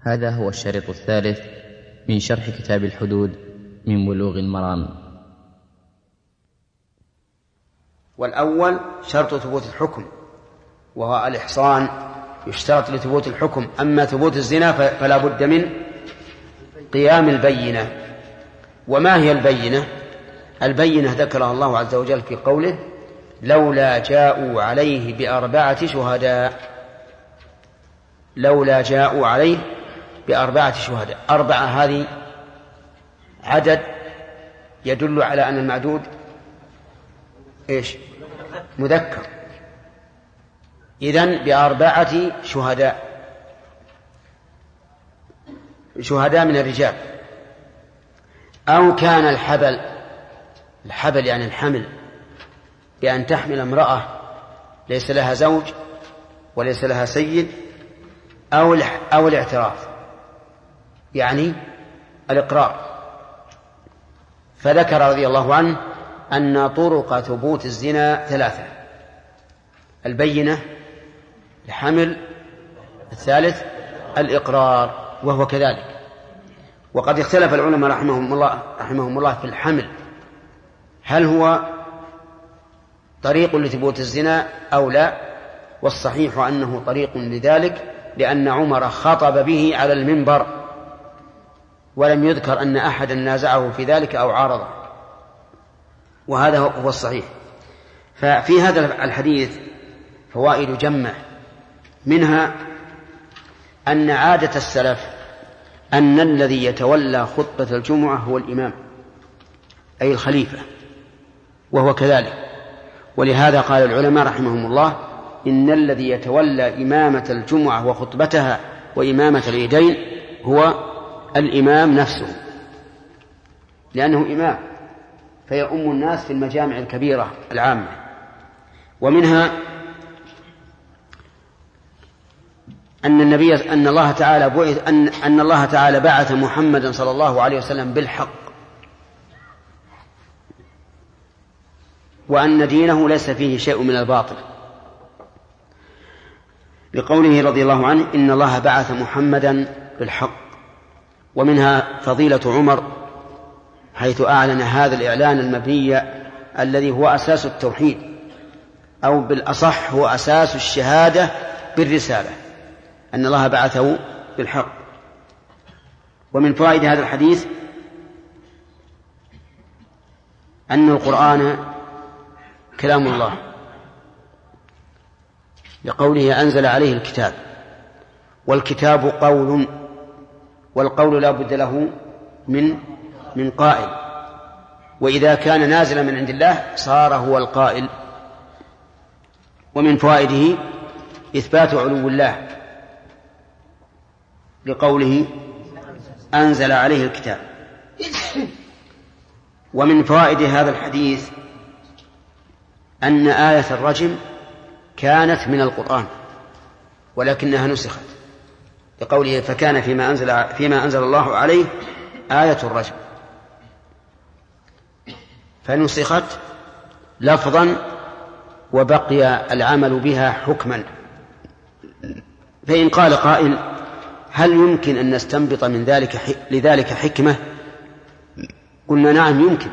هذا هو الشريط الثالث من شرح كتاب الحدود من بلوغ المرام. والأول شرط ثبوت الحكم، وهو الإحصان، يشترط لثبوت الحكم. أما ثبوت الزنا فلا بد من قيام البينة. وما هي البينة؟ البينة ذكرها الله عز وجل في قوله: لولا جاءوا عليه بأربعة شهداء. لولا جاءوا عليه بأربعة شهداء. أربعة هذه عدد يدل على أن المعدود مذكر. إذن بأربعة شهداء من الرجال. أو كان الحبل يعني الحمل، بأن تحمل امرأة ليس لها زوج وليس لها سيد، أو الاعتراف يعني الإقرار. فذكر رضي الله عنه أن طرق ثبوت الزنا ثلاثة: البينة، الحمل، الثالث الإقرار، وهو كذلك. وقد اختلف العلماء رحمهم الله في الحمل، هل هو طريق لثبوت الزنا أو لا؟ والصحيح أنه طريق لذلك، لأن عمر خطب به على المنبر، ولم يذكر أن أحدا نازعه في ذلك أو عارضه، وهذا هو الصحيح. ففي هذا الحديث فوائد جمة، منها أن عادة السلف أن الذي يتولى خطبة الجمعة هو الإمام، أي الخليفة، وهو كذلك. ولهذا قال العلماء رحمهم الله: إن الذي يتولى إمامة الجمعة وخطبتها وإمامة العيدين هو الإمام نفسه، لأنه إمام فيؤم الناس في المجامع الكبيرة العامة. ومنها أن الله تعالى بعث محمدا صلى الله عليه وسلم بالحق، وأن دينه ليس فيه شيء من الباطل، بقوله رضي الله عنه: إن الله بعث محمدا بالحق. ومنها فضيلة عمر، حيث أعلن هذا الإعلان المبني الذي هو أساس التوحيد، أو بالأصح هو أساس الشهادة بالرسالة، أن الله بعثه بالحق. ومن فوائد هذا الحديث أن القرآن كلام الله، لقوله: أنزل عليه الكتاب. والكتاب قول، والقول لا بد له من قائل، وإذا كان نازلا من عند الله صار هو القائل. ومن فوائده إثبات علو الله، لقوله: أنزل عليه الكتاب. ومن فوائد هذا الحديث أن آية الرجم كانت من القرآن ولكنها نسخت، لقوله: فكان فيما أنزل الله عليه آية الرجم، فنسخت لفظا وبقي العمل بها حكما. فإن قال قائل: هل يمكن أن نستنبط من لذلك حكمة؟ قلنا: نعم يمكن،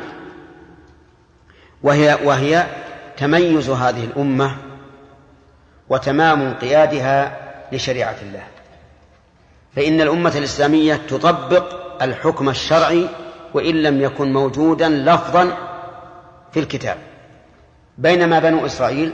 وهي تميز هذه الأمة وتمام انقيادها لشريعة الله. فإن الأمة الإسلامية تطبق الحكم الشرعي وإن لم يكن موجودا لفظا في الكتاب، بينما بنو إسرائيل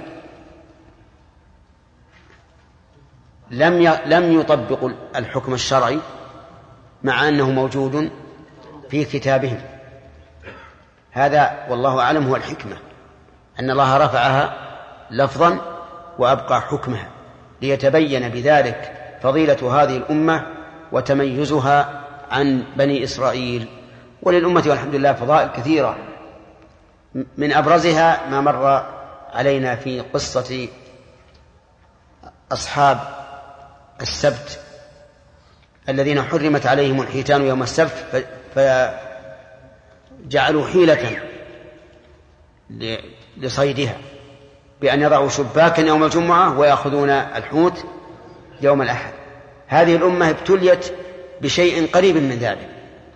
لم يطبقوا الحكم الشرعي مع أنه موجود في كتابهم. هذا والله أعلم هو الحكمة، أن الله رفعها لفظا وأبقى حكمها، ليتبين بذلك فضيلة هذه الأمة وتميزها عن بني إسرائيل. وللأمة والحمد لله فضائل كثيرة، من أبرزها ما مر علينا في قصة أصحاب السبت الذين حرمت عليهم الحيتان يوم السبت، فجعلوا حيلة لصيدها بأن يضعوا شباكا يوم الجمعة ويأخذون الحوت يوم الأحد. هذه الأمة ابتليت بشيء قريب من ذلك،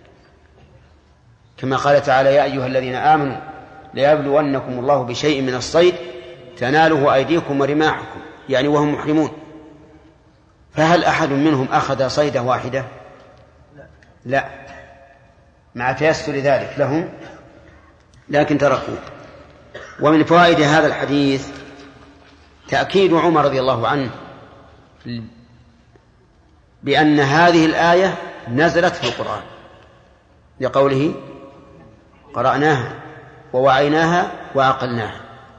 كما قال تعالى: يا أيها الذين آمنوا ليبلونكم الله بشيء من الصيد تناله أيديكم ورماحكم، يعني وهم محرمون. فهل أحد منهم أخذ صيدة واحدة؟ لا، مع تيسر ذلك لهم، لكن تركوا. ومن فوائد هذا الحديث تأكيد عمر رضي الله عنه بأن هذه الآية نزلت في القرآن، لقوله: قرأناها ووعيناها وعقلناها.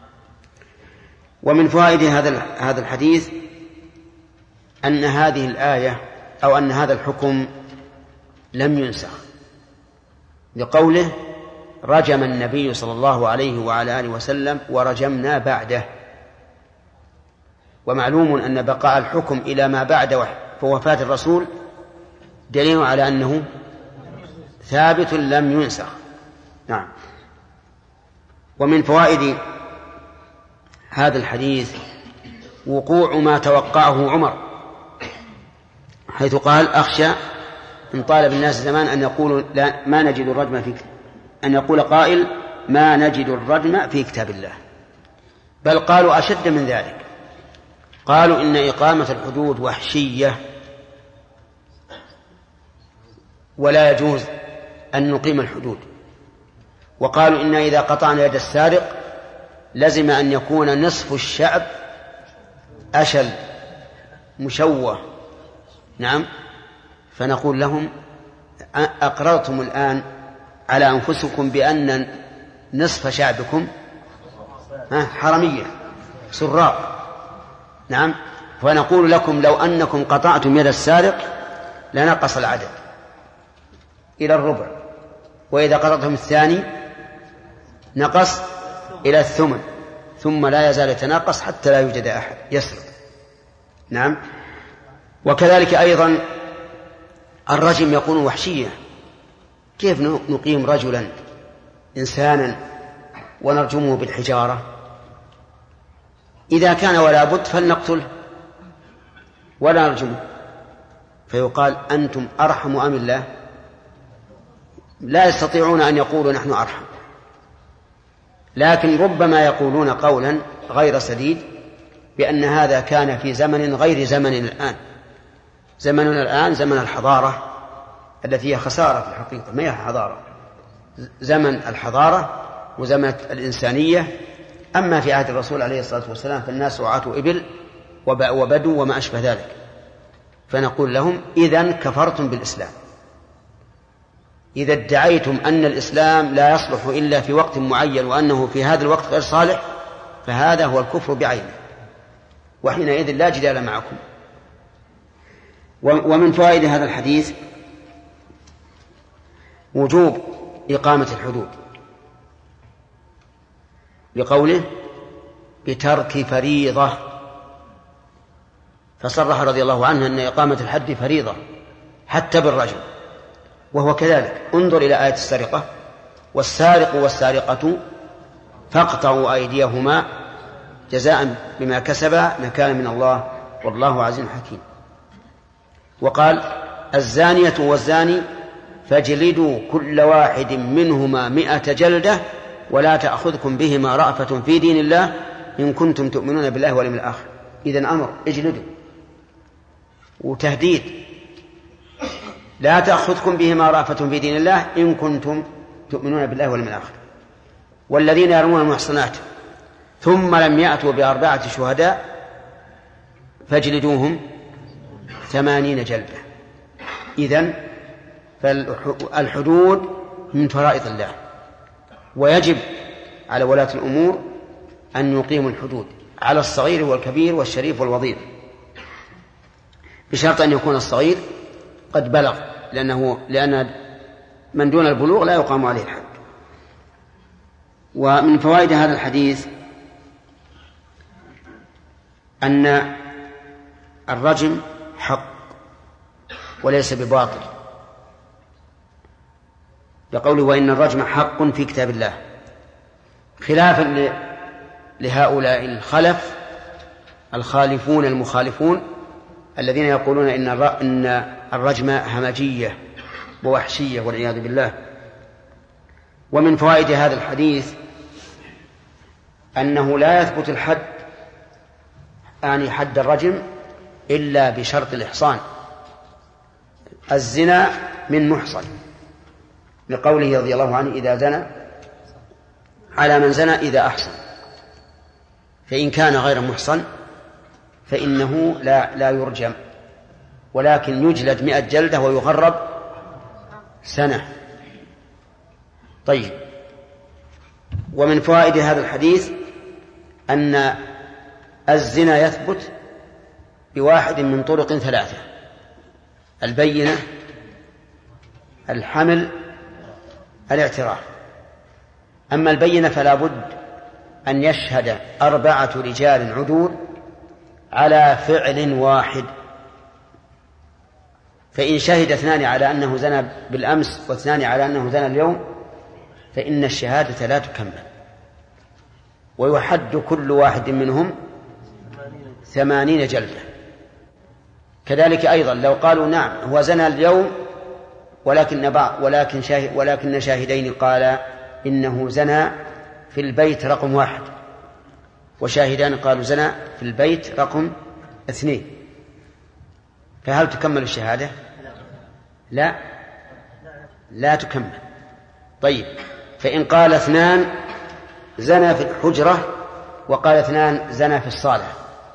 ومن فوائد هذا الحديث أن هذه الآية أو أن هذا الحكم لم ينسخ، لقوله: رجم النبي صلى الله عليه وعلى آله وسلم ورجمنا بعده. ومعلوم أن بقاء الحكم إلى ما بعد وفاة الرسول دليل على أنه ثابت لم ينسخ. نعم. ومن فوائد هذا الحديث وقوع ما توقعه عمر، حيث قال: أخشى إن طالب الناس زمان أن يقولوا لا ما نجد الرجم في أن يقول قائل ما نجد الرجم في كتاب الله. بل قالوا أشد من ذلك، قالوا إن إقامة الحدود وحشية ولا يجوز أن نقيم الحدود. وقالوا إن إذا قطعنا يد السارق لزم أن يكون نصف الشعب أشل مشوه. نعم. فنقول لهم: أقررتم الآن على أنفسكم بأن نصف شعبكم حرمية سراق. نعم. فنقول لكم: لو أنكم قطعتم يد السارق لنقص العدد إلى الربع، وإذا قطعتم الثاني نقص إلى الثمن، ثم لا يزال يتناقص حتى لا يوجد أحد يسرق. نعم. وكذلك أيضا الرجم يكون وحشية. كيف نقيم رجلا إنسانا ونرجمه بالحجارة؟ إذا كان ولا بد فلنقتله ولا نرجمه. فيقال: أنتم أرحم أم الله؟ لا يستطيعون أن يقولوا نحن أرحم، لكن ربما يقولون قولا غير سديد بأن هذا كان في زمن غير زمننا الآن. زمننا الآن زمن الحضارة التي هي خسارة في الحقيقة، ما هي حضارة، زمن الحضارة وزمن الإنسانية. أما في عهد الرسول عليه الصلاة والسلام فالناس رعاة إبل وبدو وما أشبه ذلك. فنقول لهم: إذن كفرتم بالإسلام. إذا ادعيتم أن الإسلام لا يصلح إلا في وقت معين وأنه في هذا الوقت غير صالح فهذا هو الكفر بعينه، وحينئذ لا جدال معكم. ومن فوائد هذا الحديث وجوب إقامة الحدود، بقوله: بترك فريضة. فصرح رضي الله عنه أن إقامة الحد فريضة حتى بالرجل، وهو كذلك. انظر إلى آية السرقة: والسارق والسارقة فاقطعوا أيديهما جزاء بما كسبا نكالا من الله والله عزيز حكيم. وقال: الزانية والزاني فاجلدوا كل واحد منهما 100 جلدة ولا تأخذكم بهما رأفة في دين الله إن كنتم تؤمنون بالله واليوم الآخر. إذن أمر اجلدوا وتهديد: لا تأخذكم بهما رأفة في دين الله إن كنتم تؤمنون بالله واليوم الآخر. والذين يرمون المحصنات ثم لم يأتوا ب4 شهداء فاجلدوهم 80 جلدة. إذن فالحدود من فرائض الله، ويجب على ولاة الأمور أن يقيموا الحدود على الصغير والكبير والشريف والوضيع، بشرط أن يكون الصغير قد بلغ، لأن من دون البلوغ لا يقام عليه الحد. ومن فوائد هذا الحديث أن الرجم حق وليس بباطل، بقوله: وإن الرجم حق في كتاب الله، خلافا لهؤلاء الخالفون المخالفون الذين يقولون إن الرجم همجية ووحشية والعياذ بالله. ومن فوائد هذا الحديث أنه لا يثبت الحد، يعني حد الرجم، إلا بشرط الإحصان، الزنا من محصن، لقوله رضي الله عنه إذا زنى على من زنى إذا أحصن. فإن كان غير محصن فإنه لا يرجم، ولكن يجلد 100 جلدة ويغرب سنة. طيب، ومن فوائد هذا الحديث أن الزنا يثبت بواحد من طرق 3: البينة، الحمل، الاعتراف. أما البينة فلا بد أن يشهد 4 رجال عدول على فعل واحد، فإن شهد 2 على أنه زنى بالأمس و2 على أنه زنى اليوم فإن الشهادة لا تكمل، ويحد كل واحد منهم 80 جلدة. كذلك أيضا لو قالوا نعم هو زنى اليوم ولكن شاهدين قال إنه زنى في البيت رقم 1، وشاهدان قالوا زنى في البيت رقم 2، فهل تكمل الشهادة؟ لا تكمل. طيب، فإن قال 2 زنى في الحجرة وقال 2 زنى في الصالة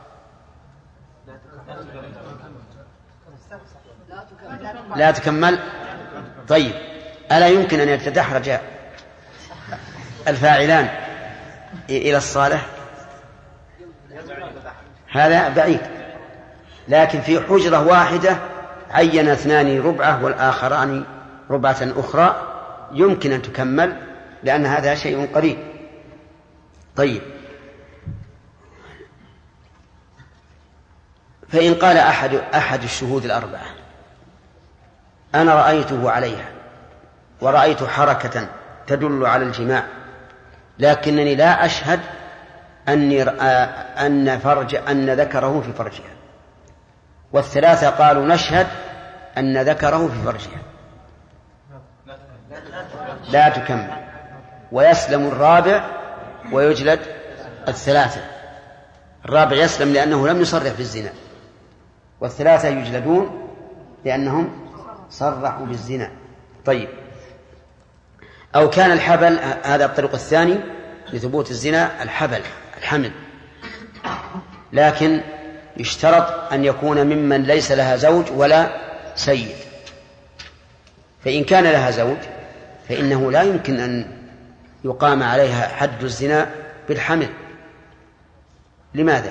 لا تكمل. طيب، ألا يمكن أن يتدحرج الفاعلان إلى الصالة؟ هذا بعيد. لكن في حجرة واحدة عين 2 ربعة والآخران ربعة أخرى يمكن أن تكمل، لأن هذا شيء قريب. طيب، فإن قال أحد الشهود 4 أنا رأيته عليها ورأيت حركة تدل على الجماع، لكنني لا أشهد أن ذكره في فرجها، وال3 قالوا نشهد أن ذكره في فرجها، لا تكمل، ويسلم الرابع ويجلد 3. الرابع يسلم لأنه لم يصرح بالزنا، وال3 يجلدون لأنهم صرحوا بالزنا. طيب، أو كان الحبل، هذا الطريق الثاني لثبوت الزنا، الحمل، لكن يشترط أن يكون ممن ليس لها زوج ولا سيد. فإن كان لها زوج فإنه لا يمكن أن يقام عليها حد الزنا بالحمل. لماذا؟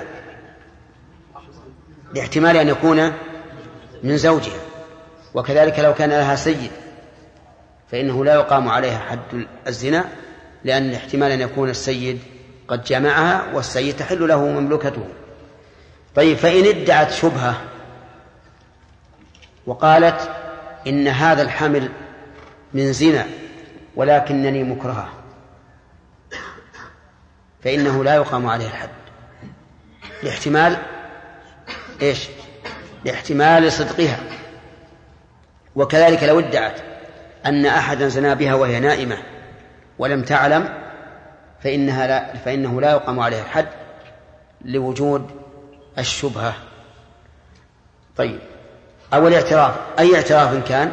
لاحتمال أن يكون من زوجها. وكذلك لو كان لها سيد فإنه لا يقام عليها حد الزنا، لأن احتمال أن يكون السيد قد جمعها والسيد تحل له مملكته. طيب، فإن ادعت شبهة وقالت إن هذا الحمل من زنا ولكنني مكرهة، فإنه لا يقام عليه الحد، لاحتمال صدقها. وكذلك لو ادعت أن أحدا زنا بها وهي نائمة ولم تعلم فإنه لا يقام عليها الحد لوجود الشبهة. طيب، أول اعتراف، أي اعتراف كان؟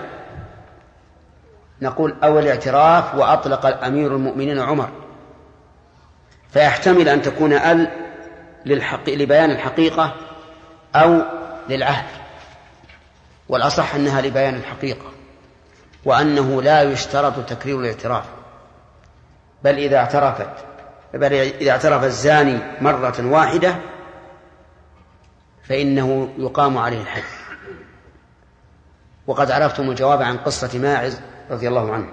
نقول أول اعتراف وأطلق أمير المؤمنين عمر، فيحتمل أن تكون لبيان الحقيقة أو للعهد، والأصح أنها لبيان الحقيقة، وأنه لا يشترط تكرير الاعتراف، بل إذا اعترف الزاني مرة واحدة فإنه يقام عليه الحد. وقد عرفتم الجواب عن قصة ماعز رضي الله عنه.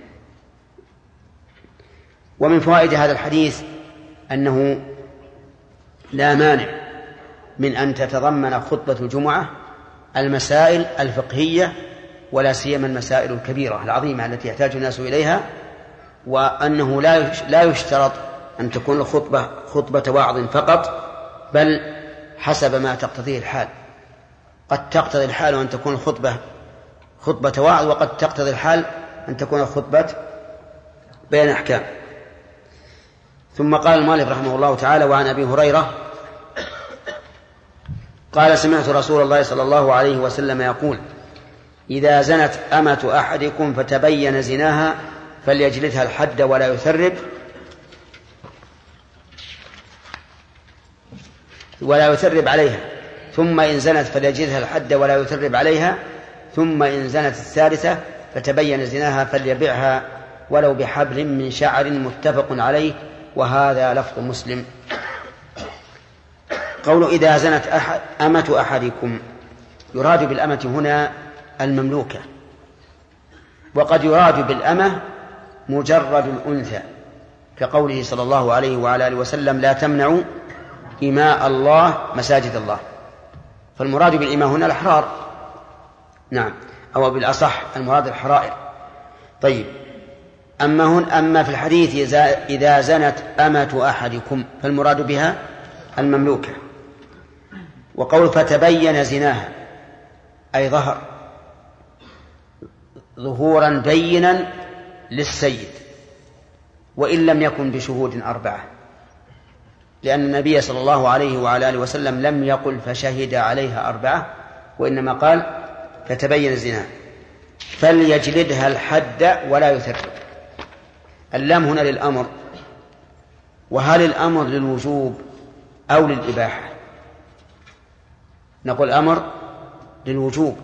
ومن فوائد هذا الحديث أنه لا مانع من أن تتضمن خطبة الجمعة المسائل الفقهية، ولا سيما المسائل الكبيرة العظيمة التي يحتاج الناس إليها، وأنه لا يشترط أن تكون الخطبة خطبة وعظ فقط، بل حسب ما تقتضيه الحال. قد تقتضي الحال أن تكون الخطبة خطبة وعظ، وقد تقتضي الحال أن تكون الخطبة بين أحكام. ثم قال المؤلف رحمه الله تعالى: وعن أبي هريرة قال: سمعت رسول الله صلى الله عليه وسلم يقول: إذا زنت أمة أحدكم فتبين زناها فليجلدها الحد ولا يثرب عليها، ثم إن زنت فليجلدها الحد ولا يثرب عليها، ثم إن زنت الثالثة فتبين زناها فليبعها ولو بحبل من شعر، متفق عليه، وهذا لفظ مسلم. قول إذا زنت أمة أحدكم، يراد بالأمة هنا المملوكة، وقد يراد بالأمة مجرد الأنثى، كقوله صلى الله عليه وعلى آله وسلم: لا تمنعوا إماء الله مساجد الله. فالمراد بالإماء هنا الأحرار، نعم، أو بالأصح المراد الحرائر. طيب، أما في الحديث إذا زنت أمة أحدكم فالمراد بها المملوكة. وقول فتبين زناها أي ظهر ظهورا بينا للسيد، وإن لم يكن بشهود 4، لأن النبي صلى الله عليه وعلى آله وسلم لم يقل فشهد عليها 4، وإنما قال فتبين زناها فليجلدها الحد ولا يثرب. اللام هنا للأمر، وهل الأمر للوجوب أو للإباحة؟ نقول أمر للوجوب،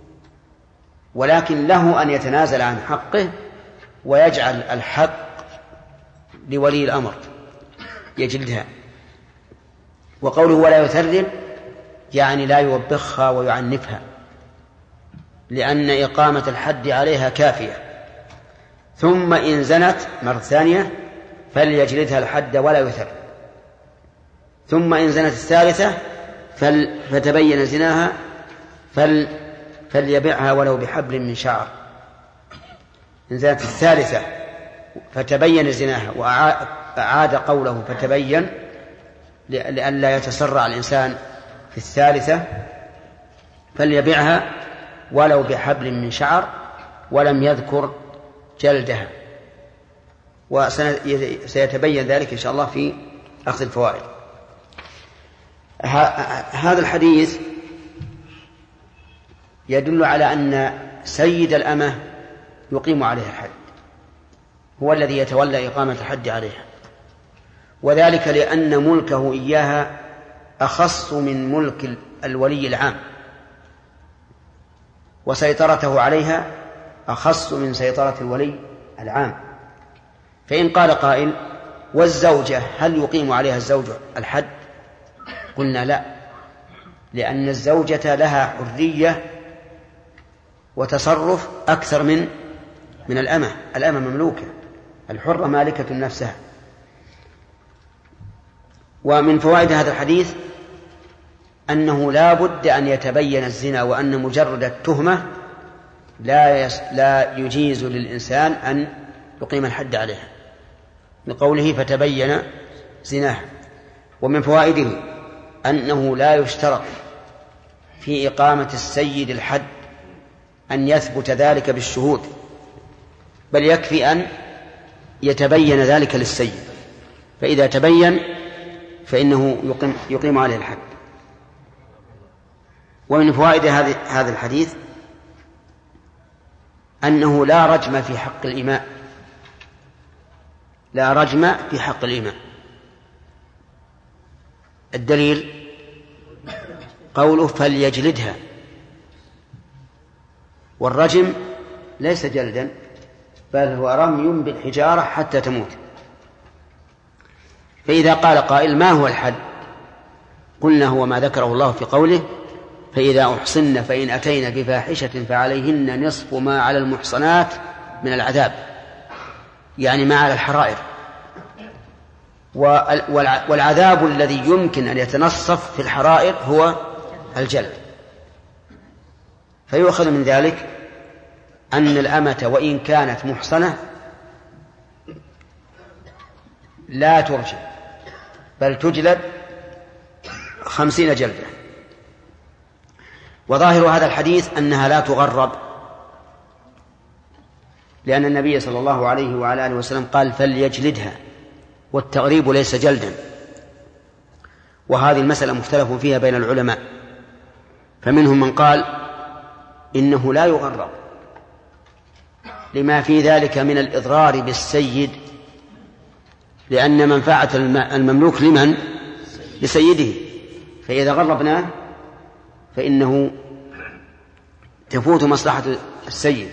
ولكن له أن يتنازل عن حقه ويجعل الحق لولي الأمر يجلدها. وقوله ولا يثرب يعني لا يوبخها ويعنفها، لأن إقامة الحد عليها كافية. ثم إن زنت مرة ثانية فليجلدها الحد ولا يثرب. ثم إن زنت الثالثة فتبين زناها فليبعها ولو بحبل من شعر. إن زنت الثالثة فتبين زناها، وأعاد قوله فتبين لئلا يتسرع الإنسان في الثالثة، فليبعها ولو بحبل من شعر، ولم يذكر جلدها، وسيتبين ذلك إن شاء الله في أخذ الفوائد. هذا الحديث يدل على أن سيد الأمة يقيم عليها الحد، هو الذي يتولى إقامة الحد عليها، وذلك لأن ملكه إياها أخص من ملك الولي العام، وسيطرته عليها أخص من سيطرة الولي العام. فإن قال قائل: والزوجة هل يقيم عليها الزوج الحد؟ قلنا لا، لأن الزوجة لها حرية وتصرف أكثر من الأمة. الأمة مملوكة، الحرة مالكة نفسها. ومن فوائد هذا الحديث أنه لا بد أن يتبين الزنا، وأن مجرد التهمة لا يجيز للإنسان أن يقيم الحد عليها، لقوله فتبين زناه. ومن فوائده أنه لا يشترط في إقامة السيد الحد أن يثبت ذلك بالشهود، بل يكفي أن يتبين ذلك للسيد، فإذا تبين فإنه يقيم عليه الحد. ومن فوائد هذا الحديث أنه لا رجم في حق الإماء، لا رجم في حق الإماء. الدليل قوله فليجلدها، والرجم ليس جلدا بل هو رمي بالحجارة حتى تموت. فإذا قال قائل: ما هو الحد؟ قلنا: هو ما ذكره الله في قوله: فإذا أحصن فإن أتين بفاحشة فعليهن نصف ما على المحصنات من العذاب، يعني ما على الحرائر. والعذاب الذي يمكن أن يتنصف في الحرائر هو الجلد. فيؤخذ من ذلك أن الأمة وإن كانت محصنة لا ترجم، بل تجلد 50 جلدة. وظاهر هذا الحديث أنها لا تغرب، لأن النبي صلى الله عليه وعلى آله وسلم قال فليجلدها، والتغريب ليس جلدا. وهذه المسألة مختلف فيها بين العلماء، فمنهم من قال إنه لا يغرب لما في ذلك من الإضرار بالسيد، لأن منفعة المملوك لمن؟ لسيده، فإذا غربناه فإنه تفوت مصلحة السيد.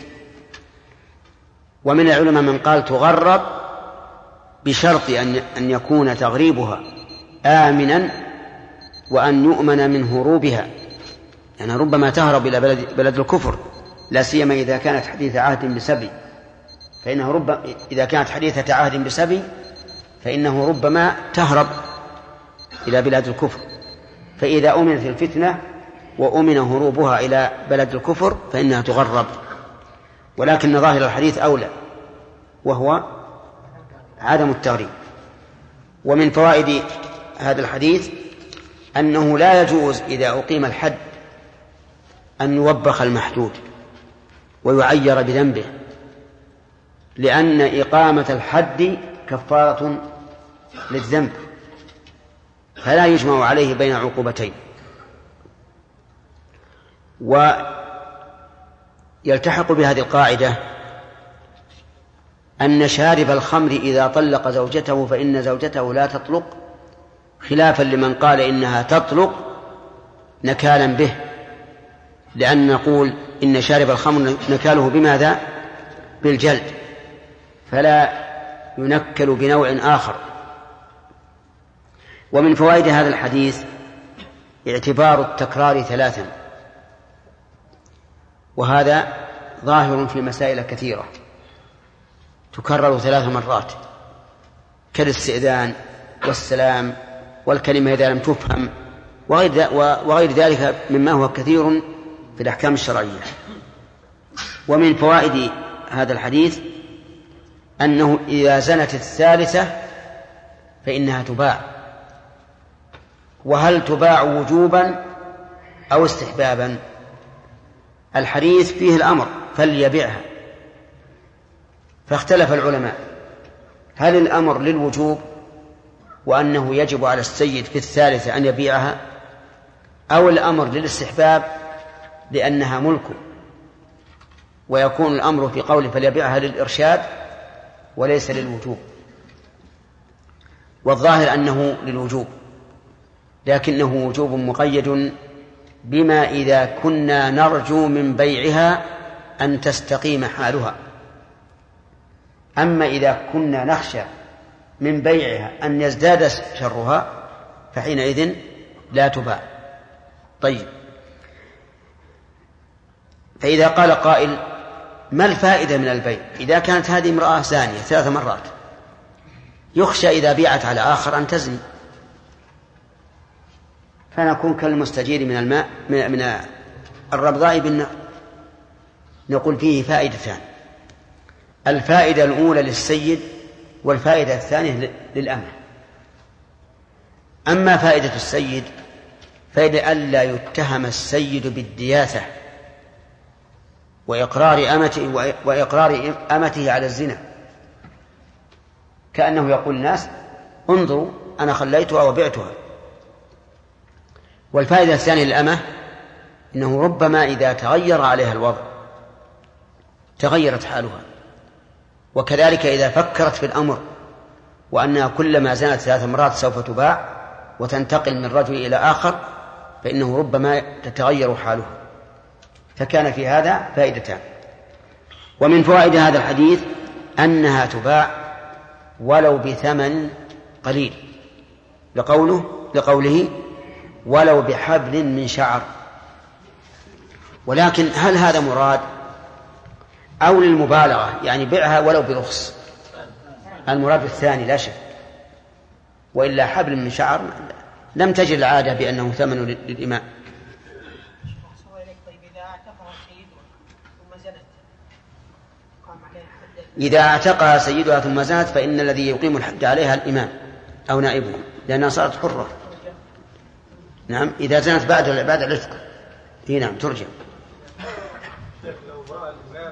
ومن العلماء من قال تغرب بشرط أن يكون تغريبها آمنا وأن يؤمن من هروبها، يعني ربما تهرب إلى بلد الكفر، لا سيما إذا كانت حديثة عهد بسبي، فإنه إذا كانت حديثة عهد بسبي فإنه ربما تهرب إلى بلاد الكفر، فإذا أمنت الفتنة وأمن هروبها إلى بلد الكفر فإنها تغرب. ولكن ظاهر الحديث أولى، وهو عدم التغريب. ومن فوائد هذا الحديث أنه لا يجوز إذا أقيم الحد أن يوبخ المحدود ويعير بذنبه، لأن إقامة الحد كفارة للذنب، فلا يجمع عليه بين عقوبتين. ويلتحق بهذه القاعدة أن شارب الخمر إذا طلق زوجته فإن زوجته لا تطلق، خلافا لمن قال إنها تطلق نكالا به، لأن نقول إن شارب الخمر نكاله بماذا؟ بالجلد، فلا ينكل بنوع آخر. ومن فوائد هذا الحديث اعتبار التكرار 3، وهذا ظاهر في مسائل كثيرة تكرر 3 مرات، كالاستئذان والسلام والكلمة إذا لم تفهم وغير ذلك مما هو كثير في الأحكام الشرعية. ومن فوائد هذا الحديث أنه إذا زنت الثالثة فإنها تباع. وهل تباع وجوبا أو استحبابا؟ الحديث فيه الأمر فليبيعها، فاختلف العلماء هل الأمر للوجوب وأنه يجب على السيد في الثالثة أن يبيعها، أو الأمر للاستحباب لأنها ملكه، ويكون الأمر في قوله فليبيعها للإرشاد وليس للوجوب. والظاهر أنه للوجوب، لكنه وجوب مقيد بما إذا كنا نرجو من بيعها أن تستقيم حالها. أما إذا كنا نخشى من بيعها أن يزداد شرها فحينئذ لا تباع. طيب، فإذا قال قائل ما الفائدة من البيع إذا كانت هذه امرأة زانية 3 مرات، يخشى إذا بيعت على آخر أن تزني، فنكون كالمستجير من الماء من الربضاء بالنار. نقول فيه فائدتان، الفائدة الأولى للسيد والفائدة الثانية للأمة. أما فائدة السيد فائدة ألا يتهم السيد بالدياثة وإقرار أمته على الزنا، كأنه يقول الناس انظروا أنا خليتها وبعتها. والفائدة الثانية للأمة إنه ربما إذا تغير عليها الوضع تغيرت حالها، وكذلك إذا فكرت في الأمر وأنها كلما زنت 3 مرات سوف تباع وتنتقل من رجل إلى آخر فإنه ربما تتغير حالها، فكان في هذا فائدتان. ومن فوائد هذا الحديث أنها تباع ولو بثمن قليل، لقوله ولو بحبل من شعر. ولكن هل هذا مراد أو للمبالغة، يعني بيعها ولو برخص؟ المراد الثاني لا شك، وإلا حبل من شعر لم تجد العادة بأنه ثمن للإماء. إذا اعتقها سيدها ثم زنت فإن الذي يقيم الحد عليها الإمام أو نائبه، لأنها صارت حرة. نعم، إذا زنت بعد العتق. هنا نعم ترجع. لو رأى الإمام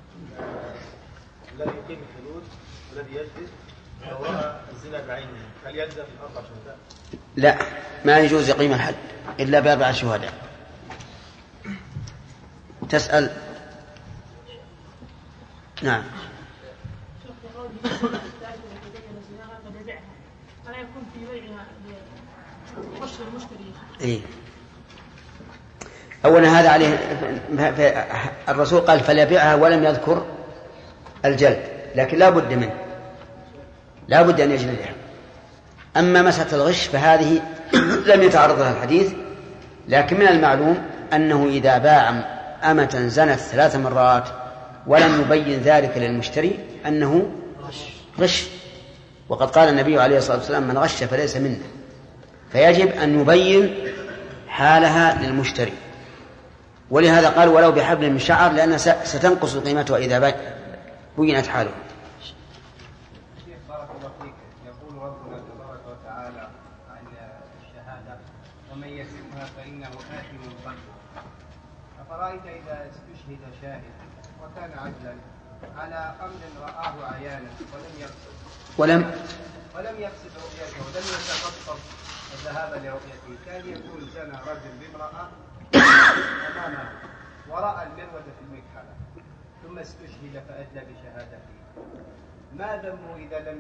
الذي يقيم الحدود الذي يجلس لو رأى الزنا بعينه هل يلزم 4 شهداء؟ لا، ما يجوز يقيم الحد إلا ب4 شهداء. تسأل. نعم. ألا يكون في بيعها لغش المشتري؟ إيه. أولا هذا عليه الرسول قال فليبيعها ولم يذكر الجلد، لكن لا بد منه، لا بد أن يجلدها. أما مسألة الغش فهذه لم يتعرض لها الحديث، لكن من المعلوم أنه إذا باع أمة زنت 3 مرات ولم يبين ذلك للمشتري أنه غش، وقد قال النبي عليه الصلاة والسلام من غش فليس منا، فيجب أن يبين حالها للمشتري. ولهذا قال ولو بحبل من شعر، لأنها ستنقص قيمتها إذا بينت حاله. بارك الله فيك. يقول ربنا تبارك وتعالى عن الشهادة ومن يكسبها فإنه آثم قلبه. أفرأيت إذا استشهد شاهد وكان عدلا على أمر رآه عيانا ولم يقصد رؤيته ولم يتخطط الذهاب لرؤيته، كان يكون زنى رجل بامرأة أمامه ورأى المروة في المكحلة ثم استشهد فأدلى بشهادته، ما ذنبه إذا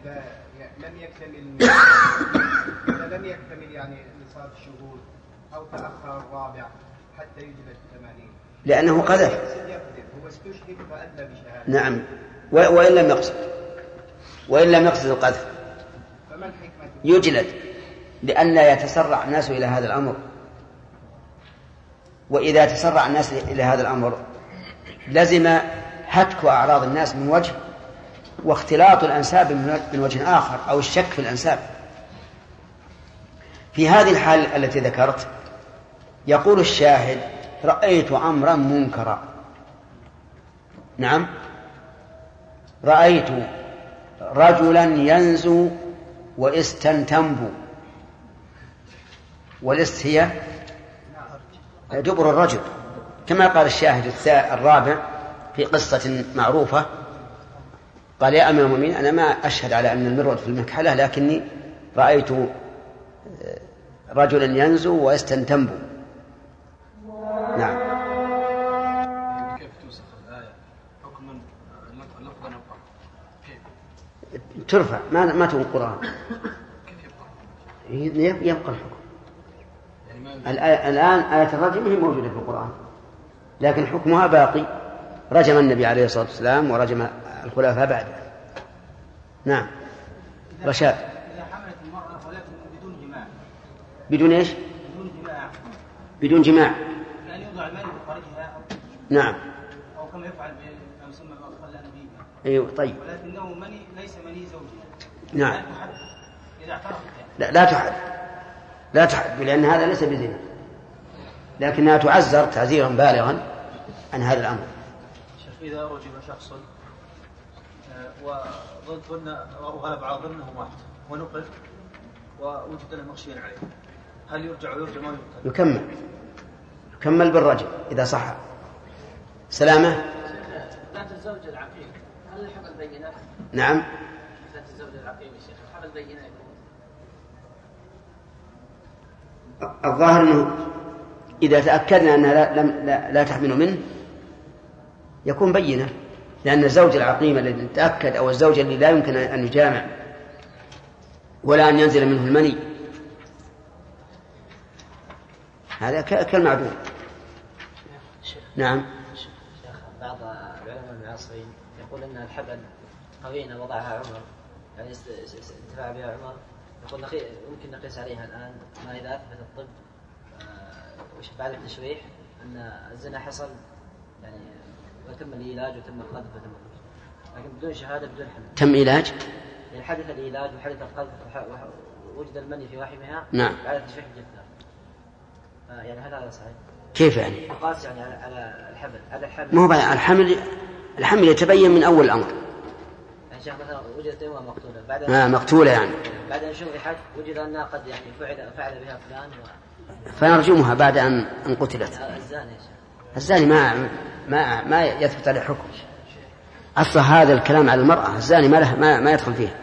لم يكتمل يعني نصاب الشهود أو تأخر الرابع حتى يجلد 80؟ لأنه قذف. هو استشهد فأدلى بشهادته. نعم، وإن لم يقصد القذف فما الحكمة؟ يجلد، لأن لا يتسرع الناس إلى هذا الأمر، وإذا تسرع الناس إلى هذا الأمر لزم هتك أعراض الناس من وجه، واختلاط الأنساب من وجه آخر، أو الشك في الأنساب. في هذه الحال التي ذكرت يقول الشاهد رأيت أمرا منكرا. نعم، رأيت رجلا ينزو واستنتنب، والاست هي دبر الرجل، كما قال الشاهد الرابع في قصة معروفة قال يا أمير المؤمنين أنا ما أشهد على أن المروة في المكحلة، لكني رأيت رجلا ينزو واستنتنب. نعم. كيف توصف الآية حكما لفظا أو كيف ترفع ما تقول القرآن، كيف يبقى الحكم. الآن آية الرجم هي موجودة في القرآن، لكن حكمها باقي. رجم النبي عليه الصلاة والسلام ورجم الخلفاء بعده. نعم. رشاد. إذا حملت المرأة ولكن بدون جماع. بدون إيش؟ بدون جماع. بدون جماع. يعني يوضع المني في فرجها. نعم. أو كما يفعل بما يسمى الأطفال الأنبياء. أيوة طيب. ولكنه مني ليس مني زوجها. نعم. لا تحد إذا اعترفت. لا تحد لأن هذا ليس بزنا، لكنها تعزر تعزيرا بالغا عن هذا الأمر. إذا رجم شخص وغلب على ظنه مات ونقل ووجد له مغشيا عليه، هل يرجع ويرجم أو يقتل؟ يكمل بالرجم إذا صح. سلامة. ذات الزوج العقيم هل الحمل بينة؟ نعم. ذات الزوج العقيم يا شيخ الحمل بينة يكون؟ الظاهر أنه إذا تأكدنا أنها لا تحمل منه يكون بينة، لأن الزوج العقيم الذي تأكد أو الزوج اللي لا يمكن أن يجامع ولا أن ينزل منه المني هذا كالمعدوم. نعم. شيخ بعض العلماء المعاصرين يقول أن الحبل قرينة وضعها عمر، يعني انتفع بها عمر، يقول ممكن نقيس عليها الآن ما إذا أثبت الطب بعد التشريح أن الزنا حصل يعني وتم العلاج وتم القذف لكن بدون شهادة بدون حمل. تم علاج؟ يعني حدث العلاج وحدث القذف ووجد المني في رحمها. نعم. بعد التشريح الجثة. يعني هذا صحيح؟ كيف يعني؟ قاس يعني على الحمل. على الحمل. ما هو الحمل يتبين من أول الأمر. يعني شيخ مثلا وجدت امرأة مقتولة بعد مقتولة يعني بعد أن شرحت وجد أنها قد يعني فعل بها فلان فنرجمها بعد أن قتلت. الزاني ما يثبت عليه حكم. أصلا هذا الكلام على المرأة، الزاني ما يدخل فيه.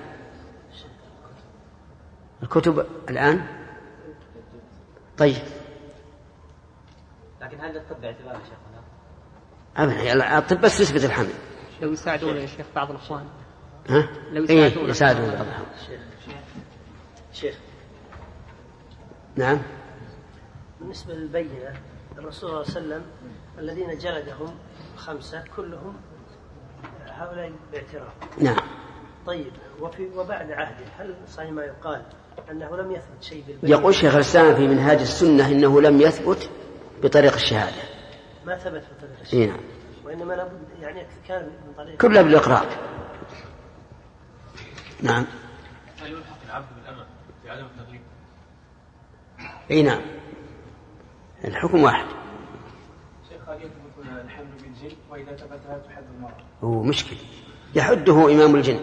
الكتب الآن طيب. لكن هل الطب باعتبار يا شيخنا؟ أبدا، الطب بس يثبت الحمل. لو يساعدون يا شيخ بعض الأخوان. ها؟ لو يساعدون بعض الأخوان. شيخ. نعم. بالنسبة للبينة، الرسول صلى الله عليه وسلم الذين جلدهم 5 كلهم هؤلاء باعتراف. نعم. طيب، وبعد عهده هل صحيح ما يقال أنه لم يثبت شيء بالبينة؟ يقول شيخ الإسلام في منهاج السنة إنه لم يثبت بطريق الشهادة. ما ثبت بطريق الشهادة. نعم. وإنما لابد يعني كان من طريق كله بالإقرار. نعم. هل يلحق العبد بالأمة في عدم التغليب؟ اي نعم، الحكم واحد. شيخ، هل يثبت الحمل بالجن وإذا ثبتها تحد المرأة؟ هو مشكل يحده إمام الجن.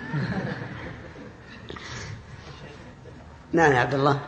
نعم يا عبد الله.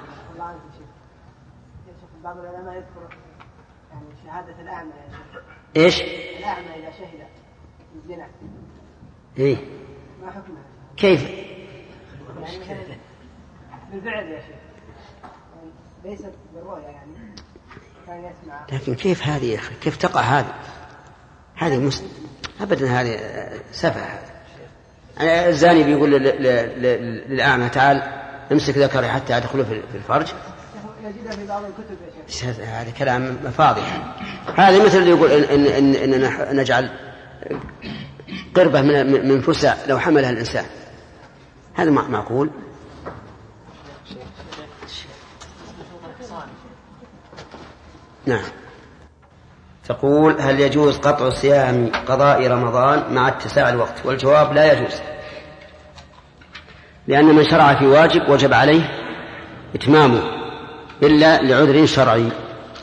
بعض العلماء يذكر يعني شهادة الأعمى يا شيخ. إيش؟ الأعمى إذا شهد الزنا. إيه. ما حكمها؟ كيف؟ يعني مثلا بالفعل يا شيخ، يعني ليست بالرؤيا، يعني كان يسمع. لكن كيف هذه يا أخي؟ كيف تقع هذه أبدا، هذه سفه. هذا الزاني بيقول للأعمى تعال امسك ذكري حتى أدخله في الفرج. يجدها في بعض الكتب يا شيخ. هذا كلام فاضح. هذا مثل اللي يقول إن نجعل قربة من فسع لو حملها الإنسان. هذا معقول؟ نعم. تقول هل يجوز قطع صيام قضاء رمضان مع اتساع الوقت؟ والجواب لا يجوز، لأن من شرع في واجب وجب عليه إتمامه إلا لعذر شرعي.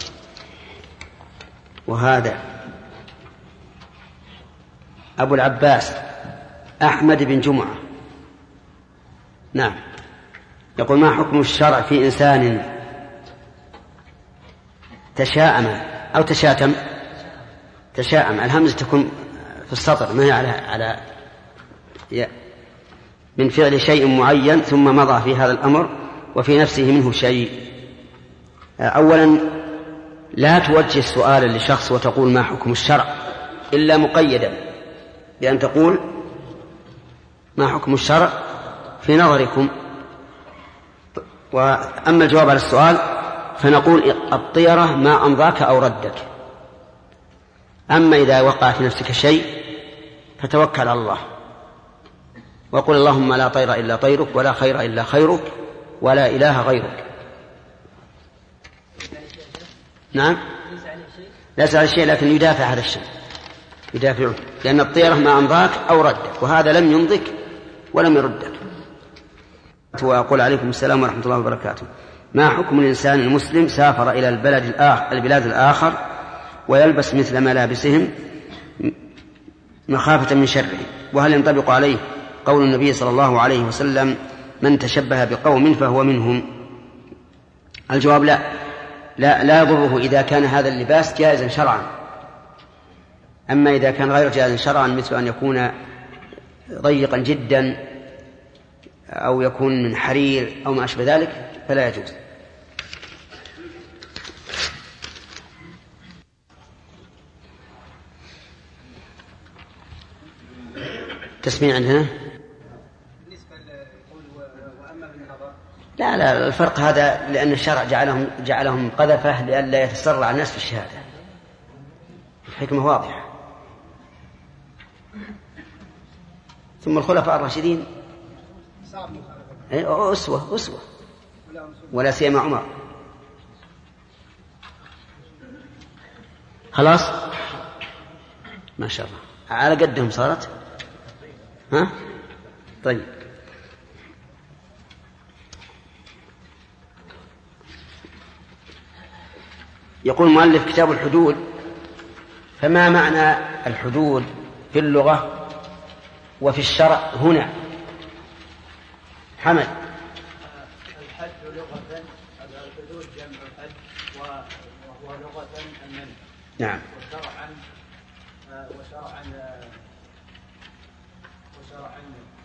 وهذا أبو العباس أحمد بن جمعة نعم يقول ما حكم الشرع في إنسان تشاءم أو تشاتم؟ تشاءم الهمزة تكون في السطر، ما هي على من فعل شيء معين ثم مضى في هذا الأمر وفي نفسه منه شيء. أولا لا توجه سؤالا لشخص وتقول ما حكم الشرع إلا مقيدا بأن تقول ما حكم الشرع في نظركم. وأما الجواب على السؤال فنقول الطيرة ما أمضاك أو ردك. أما إذا وقع في نفسك شيء فتوكل على الله وقل اللهم لا طير إلا طيرك ولا خير إلا خيرك ولا إله غيرك. نعم ليس على شيء لكن يدافع هذا الشيء، يدافعه، لأن الطيرة ما أمضاك أو ردك، وهذا لم يمضك ولم يردك. وأقول عليكم السلام ورحمة الله وبركاته. ما حكم الإنسان المسلم سافر إلى البلاد الآخر ويلبس مثل ملابسهم مخافة من شره، وهل ينطبق عليه قول النبي صلى الله عليه وسلم من تشبه بقوم فهو منهم؟ الجواب لا يضره إذا كان هذا اللباس جائزا شرعا. أما إذا كان غير جائزا شرعا مثل أن يكون ضيقا جدا أو يكون من حرير أو ما أشبه ذلك فلا يجوز. تسميع عندنا؟ بالنسبة لقول وأما بالنظر لا الفرق هذا لأن الشرع جعلهم قذفة لئلا يتسرع الناس في الشهادة. الحكمة واضحة. ثم الخلفاء الراشدين أسوة ولا سيما عمر. خلاص ما شاء الله على قدهم صارت. ها طيب يقول مؤلف كتاب الحدود. فما معنى الحدود في اللغة وفي الشرع هنا؟ حمد. الحد لغة الحدود جمع حد نعم. وشرعا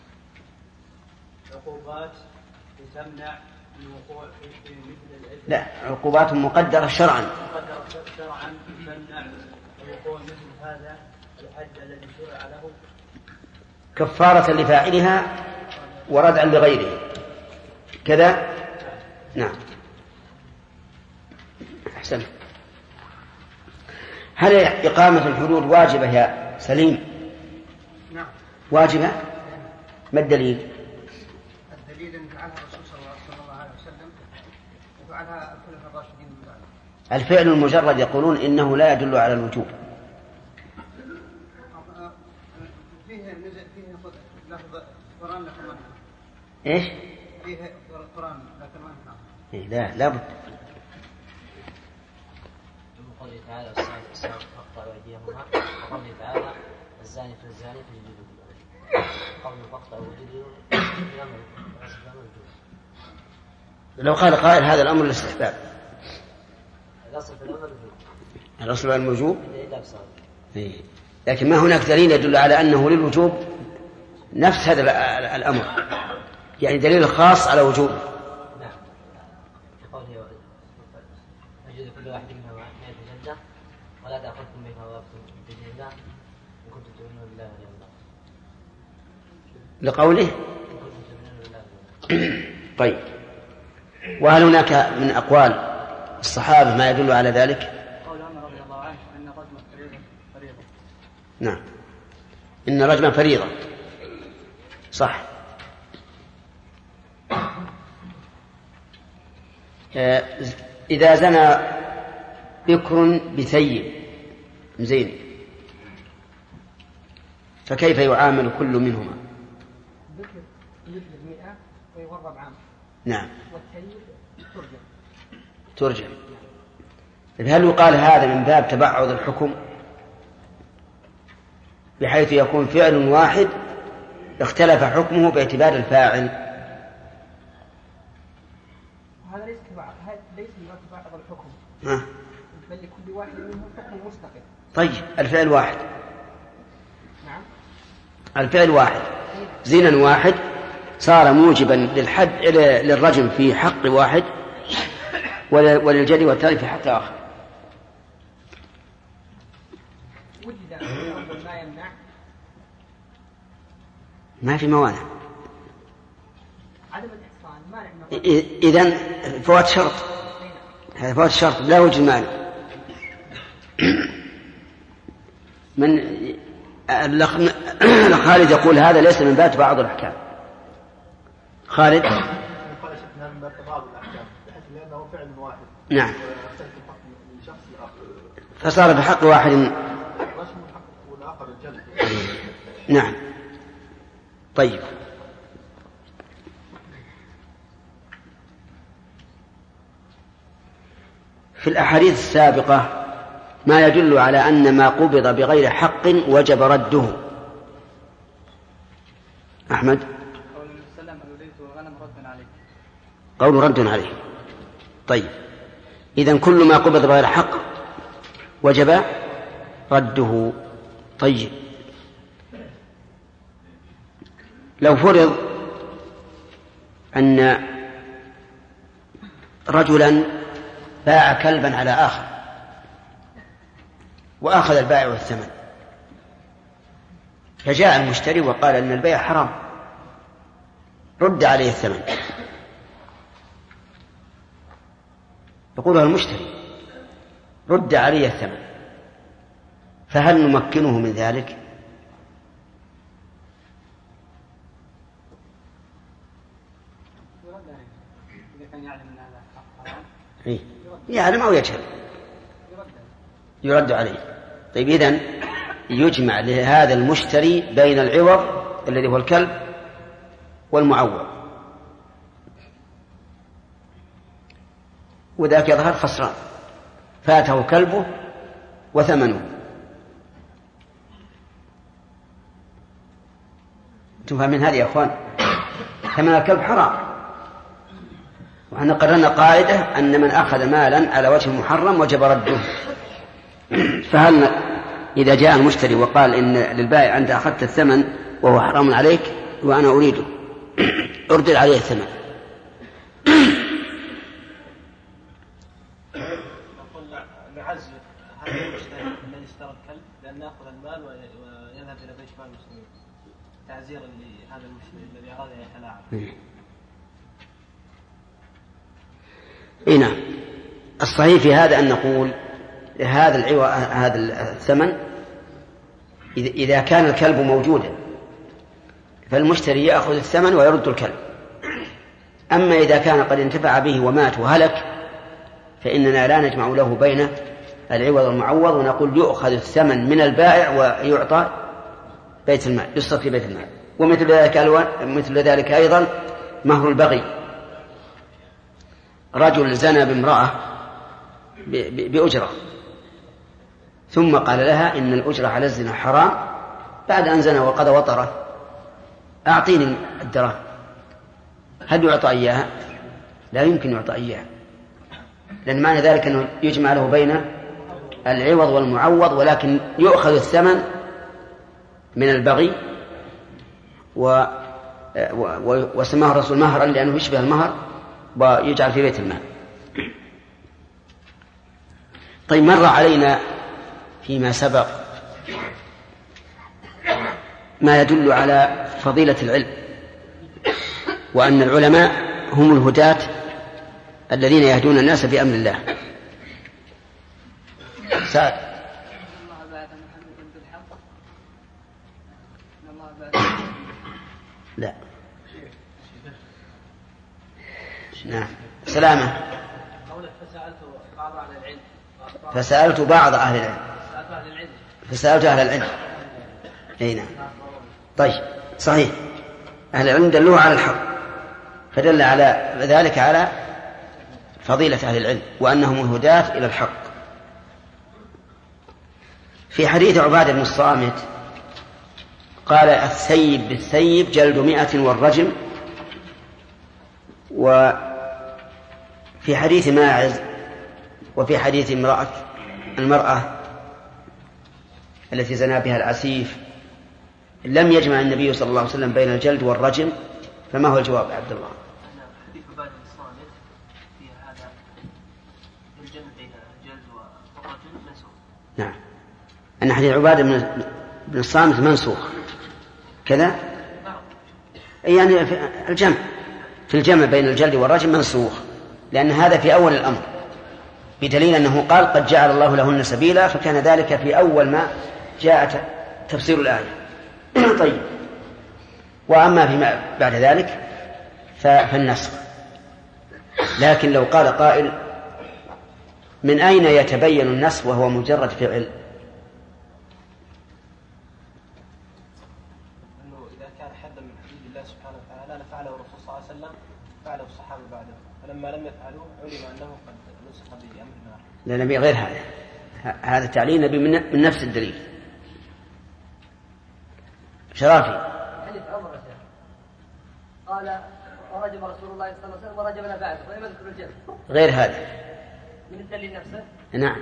عقوبات تمنع من وقوع في مثل الإثم. لا، عقوبات مقدرة شرعا. مقدرة شرعا تمنع من وقوع مثل هذا الحد الذي شرع له كفارة لفاعلها وردعا لغيره كذا. نعم. أحسن. هل إقامة الحدود واجبة يا سليم؟ نعم واجبة. ما الدليل؟ الدليل أن فعلها الرسول صلى الله عليه وسلم وفعلها الخلفاء الراشدين من بعده. الفعل المجرد يقولون إنه لا يدل على الوجوب. فيه لفظ قرآن لكن ما نفعل. إيش؟ فيه قرآن لكن ما نفعل. إيه لا بد. قوله تعالى والسارق فاقطعوا أيديهما وقوله تعالى الزاني فالزاني فاجلدوه قوله فاقطعوا أيديهما لو قال قائل هذا الأمر الاستحباب. الأصل في الأمر الوجوب. الأصل في الوجوب. لكن ما هناك دليل يدل على أنه للوجوب نفس هذا الأمر، يعني دليل خاص على وجوب. نعم. قوله أجد كل واحد منها 100 جلدة ولا تأخذكم بها وأخذكم بدين الله إن كنتم تؤمنون بالله واليوم الآخر. لقوله. طيب، وهل هناك من أقوال الصحابة ما يدل على ذلك؟ قول عمر رضي الله عنه أن الرجم فريضة. نعم، إن الرجم فريضة، صح. إذا زنى بكر بثيب زين فكيف يعامل كل منهما؟ ذكر مثل 100 ويغرب عام. نعم. والثيب ترجم. هل يقال هذا من باب تبعض الحكم بحيث يكون فعل واحد اختلف حكمه باعتبار الفاعل؟ هذا ليس تبعض، هذا ليس من باب تبعض الحكم. بل لكل واحد منهم حكم مستقل. طيب، الفعل واحد. نعم. الفعل واحد، زنا واحد صار موجبا للحد للرجم في حق واحد وللجري والتالي في حق آخر. وجد ما يمنع، ما في موانع. عدم الإحصان مانع. إذن فوات شرط، هذا فوات شرط لا وجه مانع. من خالد يقول هذا ليس من باب بعض الأحكام. خالد. من باب بعض الأحكام لأنه فعل واحد. نعم. فصار بحق واحد. والآخر الجلد. نعم. طيب، في الأحاديث السابقة ما يدل على أن ما قبض بغير حق وجب رده. أحمد. قول رد عليه. طيب، إذن كل ما قبض بغير حق وجب رده. طيب، لو فرض أن رجلا باع كلبا على آخر وأخذ البائع والثمن، فجاء المشتري وقال أن البيع حرام، رد عليه الثمن، يقولها المشتري رد عليه الثمن، فهل نمكنه من ذلك؟ يعلم أو يجهل يرد عليه. طيب، إذن يجمع لهذا المشتري بين العوض الذي هو الكلب والمعوض، وذاك يظهر خسران، فاته كلبه وثمنه. انتم فاهمين هذه يا أخوان؟ ثمن الكلب حرام، وحنا قررنا قاعدة أن من أخذ مالا على وجه محرم وجب رده. فهل إذا جاء المشتري وقال إن للبائع أنت أخذت الثمن وهو حرام عليك وأنا أريده، أردد عليه الثمن. نعزف هذا المشتري الذي اشترى الكلب بأن نأخذ المال ويذهب إلى بيت مال المسلمين تعزيرا لهذا المشتري الذي أراد أن يتلاعب. نعم. الصحيح في هذا أن نقول هذا الثمن إذا كان الكلب موجودا فالمشتري يأخذ الثمن ويرد الكلب. أما إذا كان قد انتفع به ومات وهلك فإننا لا نجمع له بين العوض والمعوض، ونقول يؤخذ الثمن من البائع ويعطى بيت المال، يصرف في بيت المال. ومثل ذلك أيضا مهر البغي. رجل زنى بامرأة بأجرة ثم قال لها إن الأجرة على الزنا حرام بعد أن زنى وقضى وطره، أعطيني الدراهم. هل يعطى إياها؟ لا يمكن يعطى إياها، لأن معنى ذلك أنه يجمع له بين العوض والمعوض، ولكن يؤخذ الثمن من البغي وسماه الرسول مهرا لأنه يشبه المهر ويجعل في بيت المال. طيب، مر علينا فيما سبق ما يدل على فضيلة العلم، وأن العلماء هم الهداة الذين يهدون الناس بأمر الله. سعد. لا. نعم. سلامة. فسألت بعض أهل العلم. فسألت أهل العلم. أي نعم. طيب، صحيح، أهل العلم دلوه على الحق، فدل على ذلك على فضيلة أهل العلم وأنهم الهداة إلى الحق. في حديث عبادة بن الصامت قال الثيب بالثيب جلد 100 والرجم. وفي حديث ماعز وفي حديث المرأة التي زنى بها العسيف لم يجمع النبي صلى الله عليه وسلم بين الجلد والرجم، فما هو الجواب يا عبد الله؟ حديث عبادة بن الصامت في هذا الجمع بين الجلد والرجم منسوخ. نعم، أن حديث عبادة بن الصامت منسوخ كذا، يعني في الجمع بين الجلد والرجم منسوخ، لأن هذا في أول الأمر، بدليل أنه قال قد جعل الله لهن سبيلا، فكان ذلك في أول ما جاء تفسير الآية. طيب، وأما فيما بعد ذلك فالنسخ. لكن لو قال قائل من أين يتبين النسخ وهو مجرد فعل؟ أنه إذا كان حدا من حدود الله سبحانه وتعالى لفعله الرسول صلى الله عليه وسلم فعله الصحابة بعده، فلما لم يفعلوه علم أنه قد نسخ بأمر الله. لا، نبي غير هذا التعليل نبي من نفس الدليل. شرافي. حديث عمر قال ورجم رسول الله صلى الله عليه وسلم ورجمنا بعده ولم يذكر الجمع. غير هذا من الدليل نفسه؟ نعم،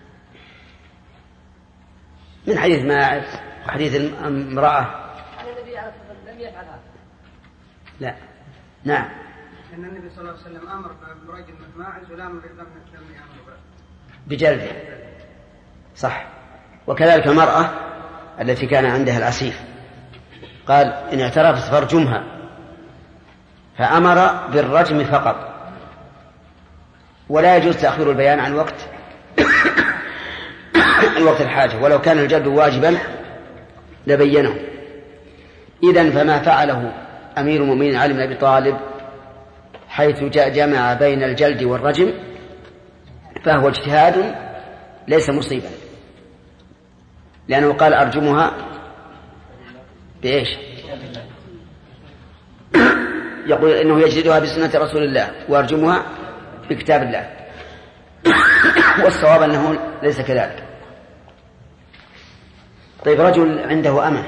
من حديث ماعز وحديث امرأة. النبي عليه الصلاة والسلام لم يفعل هذا. لا. نعم، أن النبي صلى الله عليه وسلم أمر برجم ماعز ولم يأمر بجلده. صح. وكذلك المرأة التي كان عندها العسيف قال إن اعترفت فارجمها، فأمر بالرجم فقط، ولا يجوز تأخير البيان عن وقت الحاجة، ولو كان الجلد واجبا لبينه. إذن فما فعله أمير المؤمنين علي بن أبي طالب حيث جمع بين الجلد والرجم فهو اجتهاد ليس مصيبا، لأنه قال أرجمها بإيش؟ يقول إنه يجلدها بسنة رسول الله وأرجمها بكتاب الله، والصواب أنه ليس كذلك. طيب، رجل عنده أمة،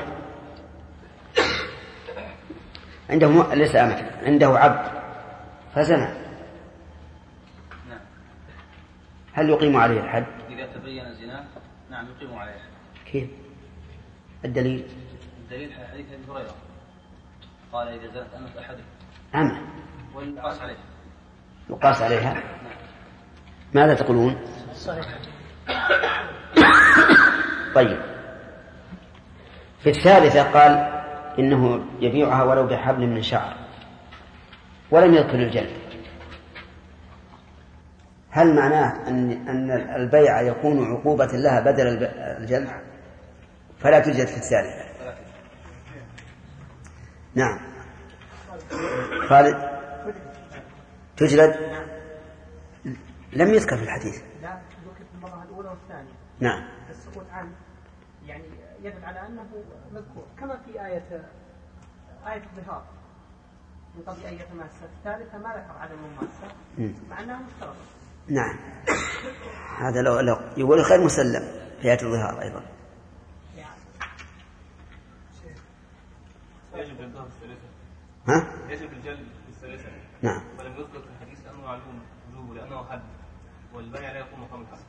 ليس أمة، عنده عبد فزنى، هل يقيم عليه الحد؟ إذا تبين زنا نعم يقيم عليها. كيف؟ الدليل حديث ابي هريره قال اذا زنت امه احدكم عمه والقاس عليها. يقاس عليها. ماذا تقولون؟ صحيح. طيب، في الثالثة قال إنه يبيعها ولو بحبل من شعر ولم يذكر الجلد. هل معناه أن البيع يكون عقوبة لها بدل الجلد فلا تجلد في الثالثة؟ نعم. خالد تجلد لم يذكر في الحديث. لا ذكر في المرة الأولى والثانية. نعم. السقوط عنه يعني يدل على أنه مذكور كما في آية الظهار من قبل أن يتماسى. الثالثة ما ذكر عدم المماسة مع أنها مشترطة. نعم. هذا لو يقول خير مسلم في آية الظهار أيضا. يجب الجلد في الثالثة. ها؟ يجب الجلد في الثالثة. نعم. ولم يذكر في الحديث أنه معلوم وجوبه لأنه حد والبيع لا يقوم مقام الحد.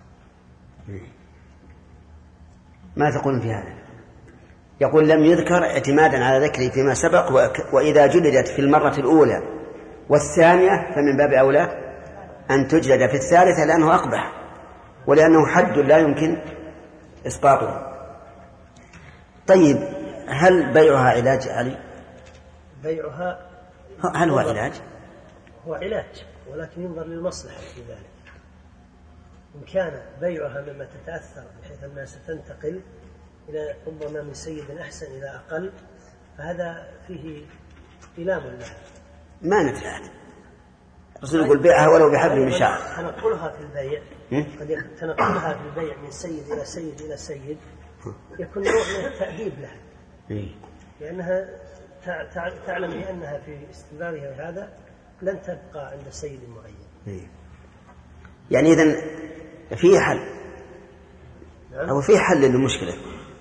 ما تقولون في هذا؟ يقول لم يذكر اعتمادا على ذكره فيما سبق، وإذا جلدت في المرة الأولى والثانية فمن باب أولى أن تجلد في الثالثة لأنه أقبح ولأنه حد لا يمكن إسقاطه. طيب، هل بيعها علاج علي؟ بيعها هل هو علاج؟ هو علاج، ولكن ينظر للمصلحة في ذلك. إن كان بيعها مما تتأثر بحيث أنها ستنتقل إلى ربما من سيد أحسن إلى أقل، فهذا فيه إلام لها. ما نتفعل. الرسول يقول بيعها ولو بحبل من شعر. تنقلها في البيع قد تنقلها في البيع من سيد إلى سيد إلى سيد يكون نوع من التأديب لها، لأنها تعلم بأنها في استمرارها هذا لن تبقى عند سيد معين. يعني إذن فيه حل. أو فيه حل للمشكلة.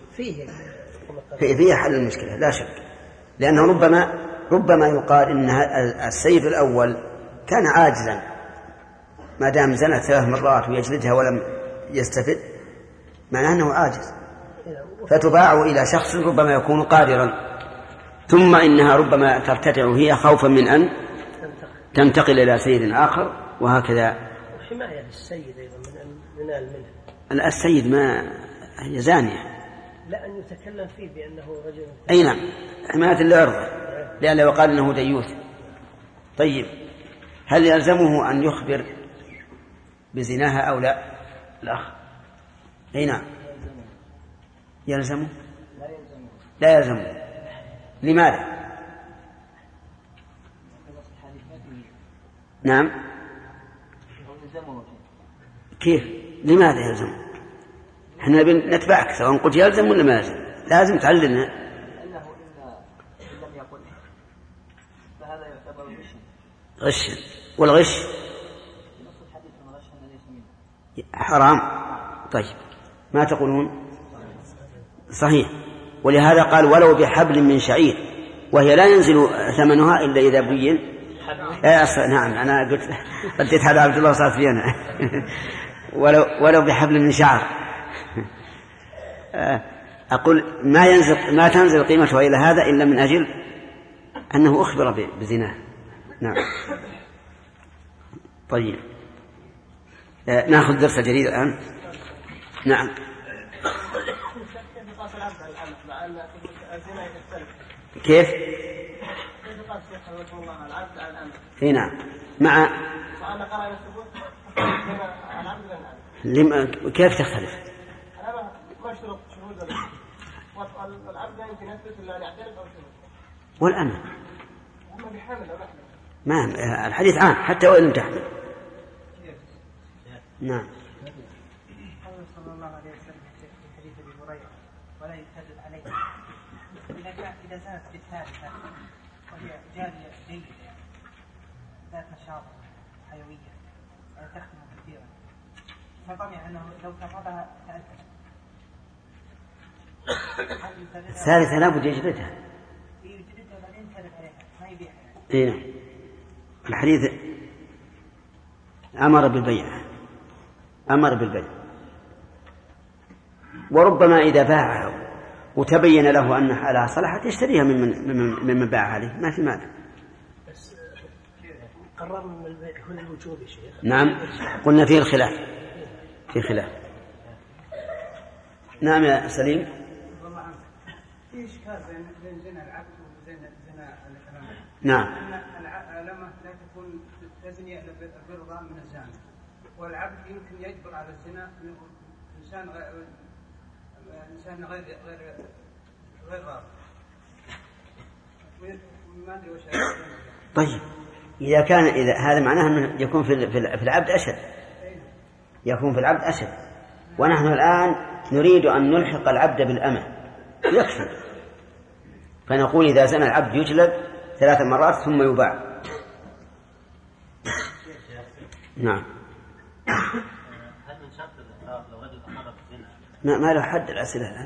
فيه حل للمشكلة لا شك، لأنه ربما يقال إن السيد الأول كان عاجزا ما دام زنت 3 مرات ويجلدها ولم يستفد، معناه أنه عاجز، فتباع إلى شخص ربما يكون قادرا، ثم إنها ربما ترتدع هي خوفا من أن تنتقل إلى سيد آخر، وهكذا. وحماية للسيد أيضا من أن ينال منه. السيد ما هي زانية، لا أن يتكلم فيه بأنه رجل. أي نعم، حماية لعرضه، لأنه يقال إنه ديوث. طيب، هل يلزمه أن يخبر بزناها أو لا؟ الأخ أي نعم يلزمه. لا يلزمه. لماذا؟ نعم. كيف؟ لماذا يلزم؟ احنا نتبعك سواء قلت يلزم ولا ما يلزم، لازم تعلمنا. لأنه إن لم يقل فهذا يعتبر غش، والغش حرام. طيب، ما تقولون؟ صحيح. ولهذا قال ولو بحبل من شعير، وهي لا ينزل ثمنها إلا إذا بين. نعم، أنا قلت رديت هذا عبد الله صار في أنا. ولو بحبل من شعر. أقول ما تنزل قيمتها إلى هذا إلا من أجل أنه أخبر بزناه. نعم. طيب، نأخذ درس جديد الآن. نعم. كيف؟ نعم. مع كيف تختلف؟ والآن ما الحديث عام حتى وإن لم تحمل. نعم. قال صلى الله عليه وسلم في حديث ابي هريره ولا يكذب عليه اذا زالت بالثالثه وهي جاريه جيده ذات نشاط حيويه تخدم كثيرا، فطمع انه لو كررها تاثر. الثالثه لابد يجلدها. يجلدها بعدين يكذب عليها ما يبيعها. نعم. الحديث أمر بالبيع. وربما إذا باعه وتبين له أنها على صلاحة يشتريها ممن باع عليه، ما في مانع. بس قررنا من البيع هنا الوجوب يا شيخ. نعم قلنا فيه الخلاف، في خلاف. نعم يا سليم. في إشكال بين زنا العبد وزنا الأمة. نعم. أن الأمة لا تكون تزني برضا من الزاني، والعبد يمكن يجبر على الزنا إنسان غير راضي. ما أدري وش. طيب إذا هذا معناه أنه يكون في العبد أشد، يكون في العبد أشد، ونحن الآن نريد أن نلحق العبد بالأمة يكفي، فنقول إذا زنى العبد يجلد 3 مرات ثم يباع. نعم. هل من شرط الإقرار لو رجل أقر بالزنا؟ ما له حد الأسئلة الآن.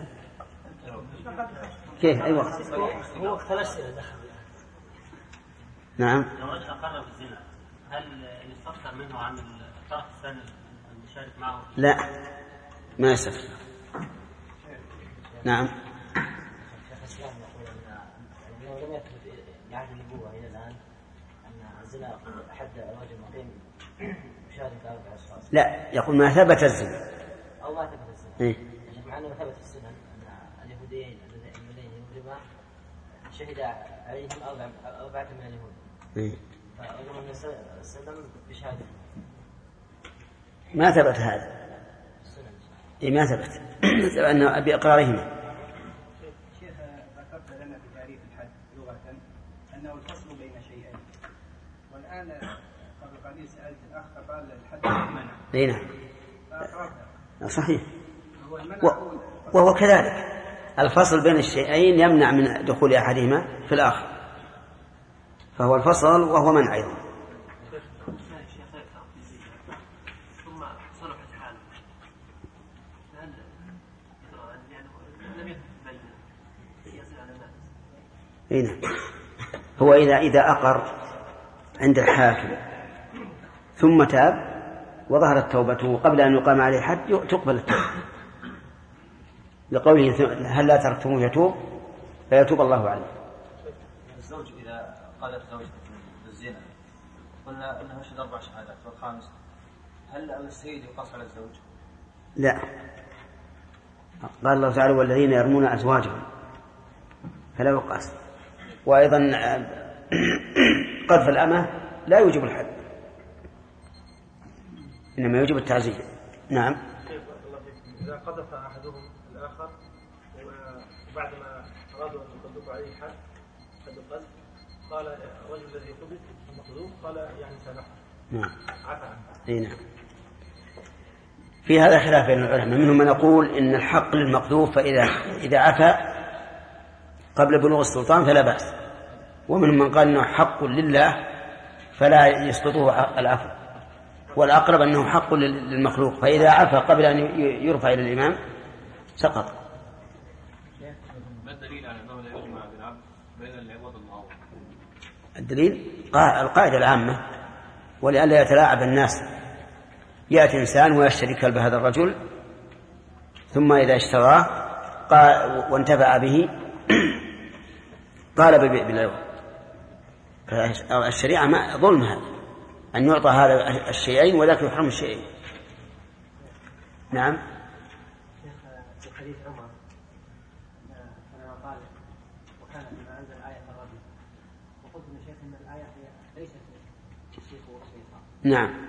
كيف؟ أي وقت؟ هو وقت الأسئلة دخل. نعم. لو رجل أقر بالزنا هل يستفسر منه عن الطرف الثاني المشارك معه؟ لا ما يستفسر. نعم. شيخ الإسلام يقول أنه لم يثبت بعهد النبوة إلى الآن أن الزنا حد رجل مقيم مشارك 4 أشخاص. لا يقول ما ثبت الزنا. أو ما ثبت الزنا. إيه؟ مع أنه ثبت في السنن أن اليهوديين اللذين يجرما شهد عليهم 4 من اليهود. إيه؟ فأمر النبي صلى الله عليه وسلم بشهادة. ما ثبت هذا. إيه ما ثبت. أنه بإقرارهما. شيخ ذكرت لنا في تعريف الحد لغة أنه الفصل بين شيئين، والآن قبل قليل سألت الأخ قال الحد المنع. إيه نعم. فأقررت. صحيح. وهو كذلك الفصل بين الشيئين يمنع من دخول أحدهما في الآخر، فهو الفصل وهو منع أيضا. ثم صلحت حاله هل لم يتبين يصل على الناس؟ نعم. هو إذا أقر عند الحاكم ثم تاب وظهرت توبته قبل أن يقام عليه حد تقبل التوبة، لقوله هل لا تركتموه يتوب فيتوب الله عليه. الزوج إذا قالت زوجته بالزنا قلنا أنه يشهد 4 شهادات والخامس، هل السيد يقاس على الزوج؟ لا، قال الله تعالى والذين يرمون أزواجهم فلا يقاس. وأيضا قذف الأمة لا يوجب الحد، إنما يوجب التعزير. نعم. إذا قذف أحدهم الآخر وبعدما أرادوا أن يطبقوا عليه حد القذف قال الرجل الذي قذف المقذوف قال يعني سامحه. نعم. عفا عنه. أي نعم. في هذا خلاف بين العلماء، منهم من يقول إن الحق للمقذوف فإذا عفا قبل بلوغ السلطان فلا بأس، ومنهم من قال إنه حق لله فلا يسقطه العفو، والأقرب أنه حق للمخلوق، فإذا عفا قبل أن يرفع إلى الإمام سقط. ما الدليل على أنه لا يجمع بالعبد بين العوض والمعوض؟ الدليل القاعدة العامة، ولئلا يتلاعب الناس، يأتي إنسان ويشتري كلب هذا الرجل ثم إذا اشتراه وانتفع به طالب بالعوض، فالشريعة ما ظلم هذا أن يعطى هذا الشيئين وذاك يحرم الشيئين. نعم. في حديث عمر كما قال وكان فيما أنزل آية الرجل، وقلت من شيخ أن الآية هي ليست الشيخ والشيطان. نعم.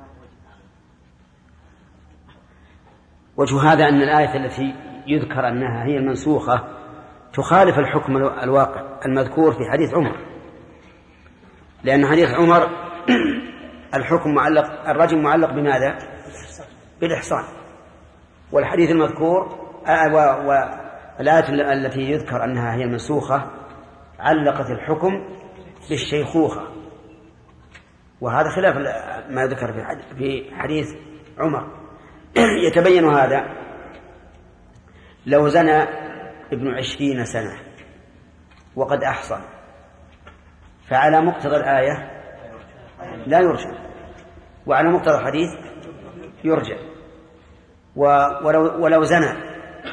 وجه هذا أن الآية التي يذكر أنها هي المنسوخة تخالف الحكم الواقع المذكور في حديث عمر، لأن حديث عمر الحكم معلق، الرجم معلق بماذا؟ بالإحصان. والحديث المذكور والآية التي يذكر أنها هي المنسوخة علقت الحكم بالشيخوخة، وهذا خلاف ما ذكر في حديث عمر. يتبين هذا لو زنى ابن 20 سنة وقد أحصن فعلى مقتضى الآية لا يرجع، وعلى مقتضى الحديث يرجع. ولو زنى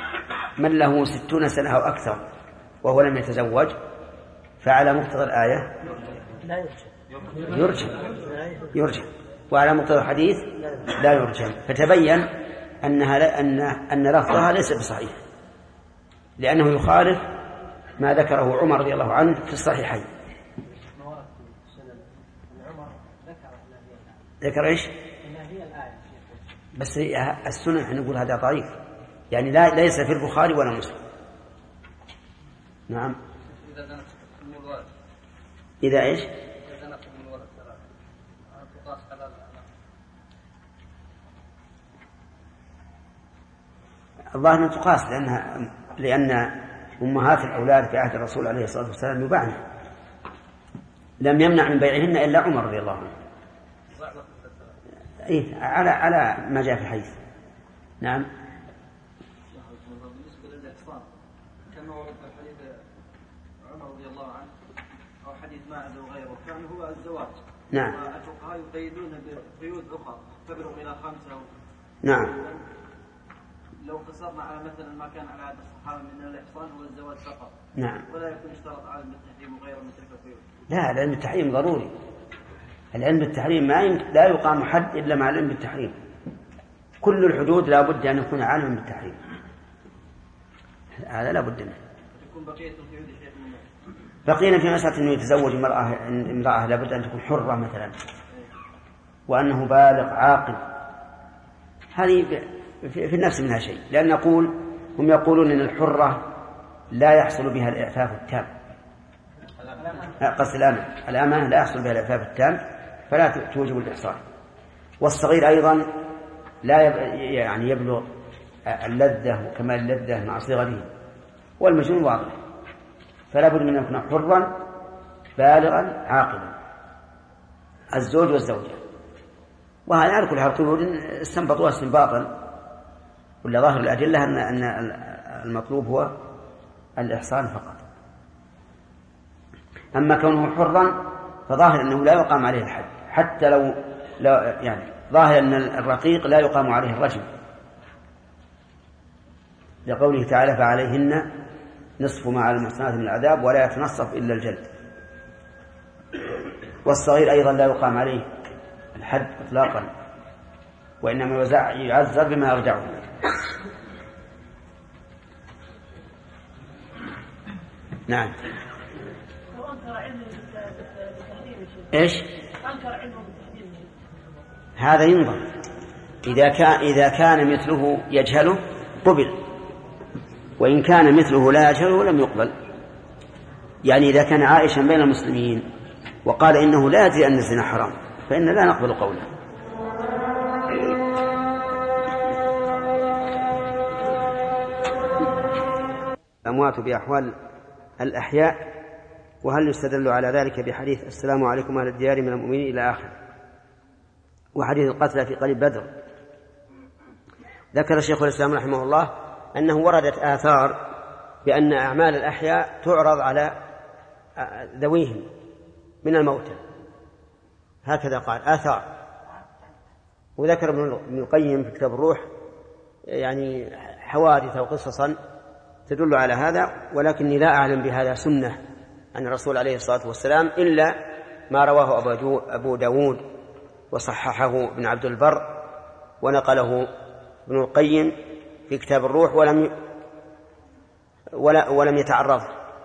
من له 60 سنة أو أكثر وهو لم يتزوج فعلى مقتضى الآية يرجم، وعلى مقتضى الحديث لا يرجم. فتبين أن لفظها ليس بصحيح، لأنه يخالف ما ذكره عمر رضي الله عنه في الصحيحين. ذكر إيش؟ بس السنن نقول هذا ضعيف، يعني ليس في البخاري ولا مسلم. نعم. إذا إيش؟ الظاهر أنها تقاس، لأن أمهات الأولاد في عهد الرسول عليه الصلاة والسلام يباعن، لم يمنع من بيعهن إلا عمر رضي الله عنه. إيه على ما جاء في الحديث. نعم. بالنسبة للإحصان كما ورد في حديث عمر رضي الله عنه أو حديث ماعز وغيره كان هو الزواج. نعم. والفقهاء يقيدون بقيود أخرى تبلغ إلى 5. نعم. لو قصرنا على مثلا ما كان على عهد الصحابة من الإحصان هو الزواج فقط. نعم. ولا يكون اشترط علم التحريم وغيره من تلك القيود. لا، العلم بالتحريم ضروري. العلم بالتحريم لا يقام حد إلا مع العلم بالتحريم. كل الحدود لا بد أن يكون عالما بالتحريم، هذا لا بد منه. بقينا في مسألة أنه يتزوج امرأة لا بد أن تكون حرة مثلا، وأنه بالغ عاقل، هذه في النفس منها شيء، لأن هم يقولون أن الحرة لا يحصل بها الإعفاف التام، قصد الأمة لا يحصل بها الإعفاف التام فلا توجب الإحصان. والصغير أيضا لا يعني يبلغ اللذة وكمال اللذة مع صغره، والمجنون واضح، فلا بد من أن يكون حرا بالغا عاقلا الزوج والزوجة. وهذا على كل حال قيود استنبطوها استنباطا، ولا ظاهر الأدلة أن المطلوب هو الإحصان فقط. أما كونه حرا فظاهر أنه لا يقام عليه الحد، حتى لو يعني ظاهر أن الرقيق لا يقام عليه الرجم، لقوله تعالى فعليهن نصف ما على المحصنات من العذاب ولا يتنصف إلا الجلد. والصغير أيضا لا يقام عليه الحد إطلاقا، وإنما يعذر بما يرجعه. نعم. إيش؟ هذا ينظر، إذا كان مثله يجهله قبل، وإن كان مثله لا يجهله لم يقبل. يعني إذا كان عائشا بين المسلمين وقال إنه لا يدري أن الزنا حرام فإن لا نقبل قوله. الأموات بأحوال الأحياء، وهل يستدل على ذلك بحديث السلام عليكم أهل الديار من المؤمنين إلى آخر، وحديث القتلى في قليب بدر. ذكر الشيخ الإسلام رحمه الله أنه وردت آثار بأن أعمال الأحياء تعرض على ذويهم من الموتى، هكذا قال آثار. وذكر ابن القيم في كتاب الروح يعني حوادث وقصصا تدل على هذا، ولكني لا أعلم بهذا سنة عن الرسول عليه الصلاة والسلام إلا ما رواه أبو داود وصححه ابن عبد البر ونقله ابن القيم في كتاب الروح، ولم يتعرض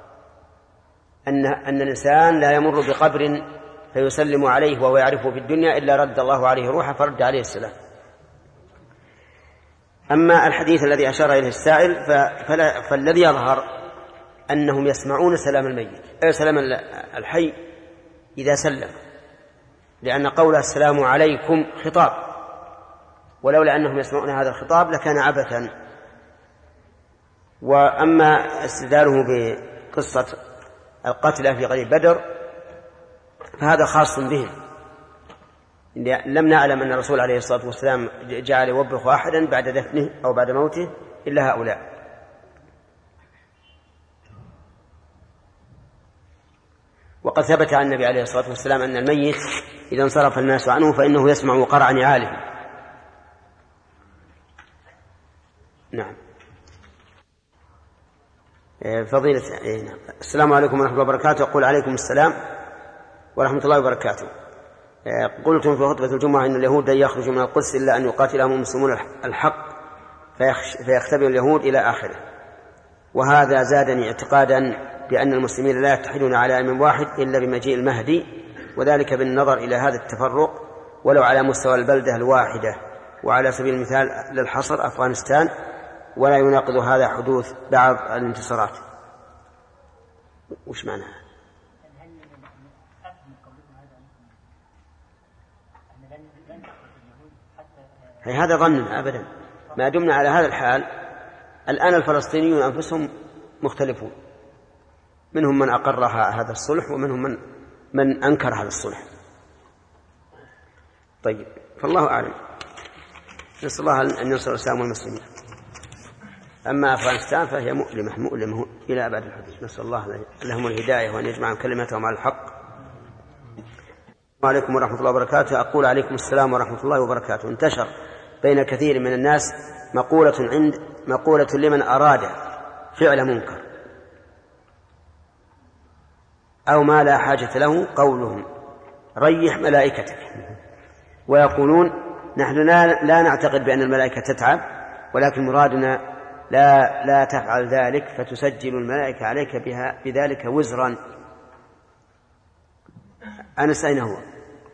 أن الإنسان لا يمر بقبر فيسلم عليه وهو يعرفه في الدنيا إلا رد الله عليه روحه فرد عليه السلام. أما الحديث الذي أشار إليه السائل فالذي يظهر أنهم يسمعون سلام الميت سلام الحي إذا سلم، لأن قول السلام عليكم خطاب، ولولا أنهم يسمعون هذا الخطاب لكان عبثا. وأما استدلاله بقصة القتلى في قليب بدر فهذا خاص بهم، لم نعلم أن الرسول عليه الصلاة والسلام جعل يوبخ أحدا بعد دفنه أو بعد موته إلا هؤلاء. وقد ثبت عن النبي عليه الصلاة والسلام أن الميت إذا انصرف الناس عنه فإنه يسمع قرع نعاله. نعم. فضيلة السلام عليكم ورحمة الله وبركاته. أقول عليكم السلام ورحمة الله وبركاته. قلتم في خطبة الجمعة إن اليهود لن يخرجوا من القدس إلا أن يقاتلهم المسلمون الحق فيختبر اليهود إلى آخره، وهذا زادني اعتقادا بأن المسلمين لا يتحدون على إمام واحد إلا بمجيء المهدي، وذلك بالنظر إلى هذا التفرق ولو على مستوى البلدة الواحدة، وعلى سبيل المثال للحصر أفغانستان، ولا يناقض هذا حدوث بعض الانتصارات. وش معناها؟ هذا ظن أبدا، ما دمنا على هذا الحال. الآن الفلسطينيون أنفسهم مختلفون، منهم من أقر هذا الصلح ومنهم من أنكر هذا الصلح. طيب، فالله أعلم، نسأل الله أن ينصر الإسلام والمسلمين. أما أفغانستان فهي مؤلمة إلى أبد الحدود، نسأل الله لهم الهداية وأن يجمع كلمتهم على الحق. وعليكم ورحمة الله وبركاته. أقول عليكم السلام ورحمة الله وبركاته. انتشر بين كثير من الناس مقولة لمن أراد فعل منكر أو ما لا حاجة له قولهم ريح ملائكتك، ويقولون نحن لا نعتقد بأن الملائكة تتعب، ولكن مرادنا لا تفعل ذلك فتسجل الملائكة عليك بذلك وزرا. أنس أين هو؟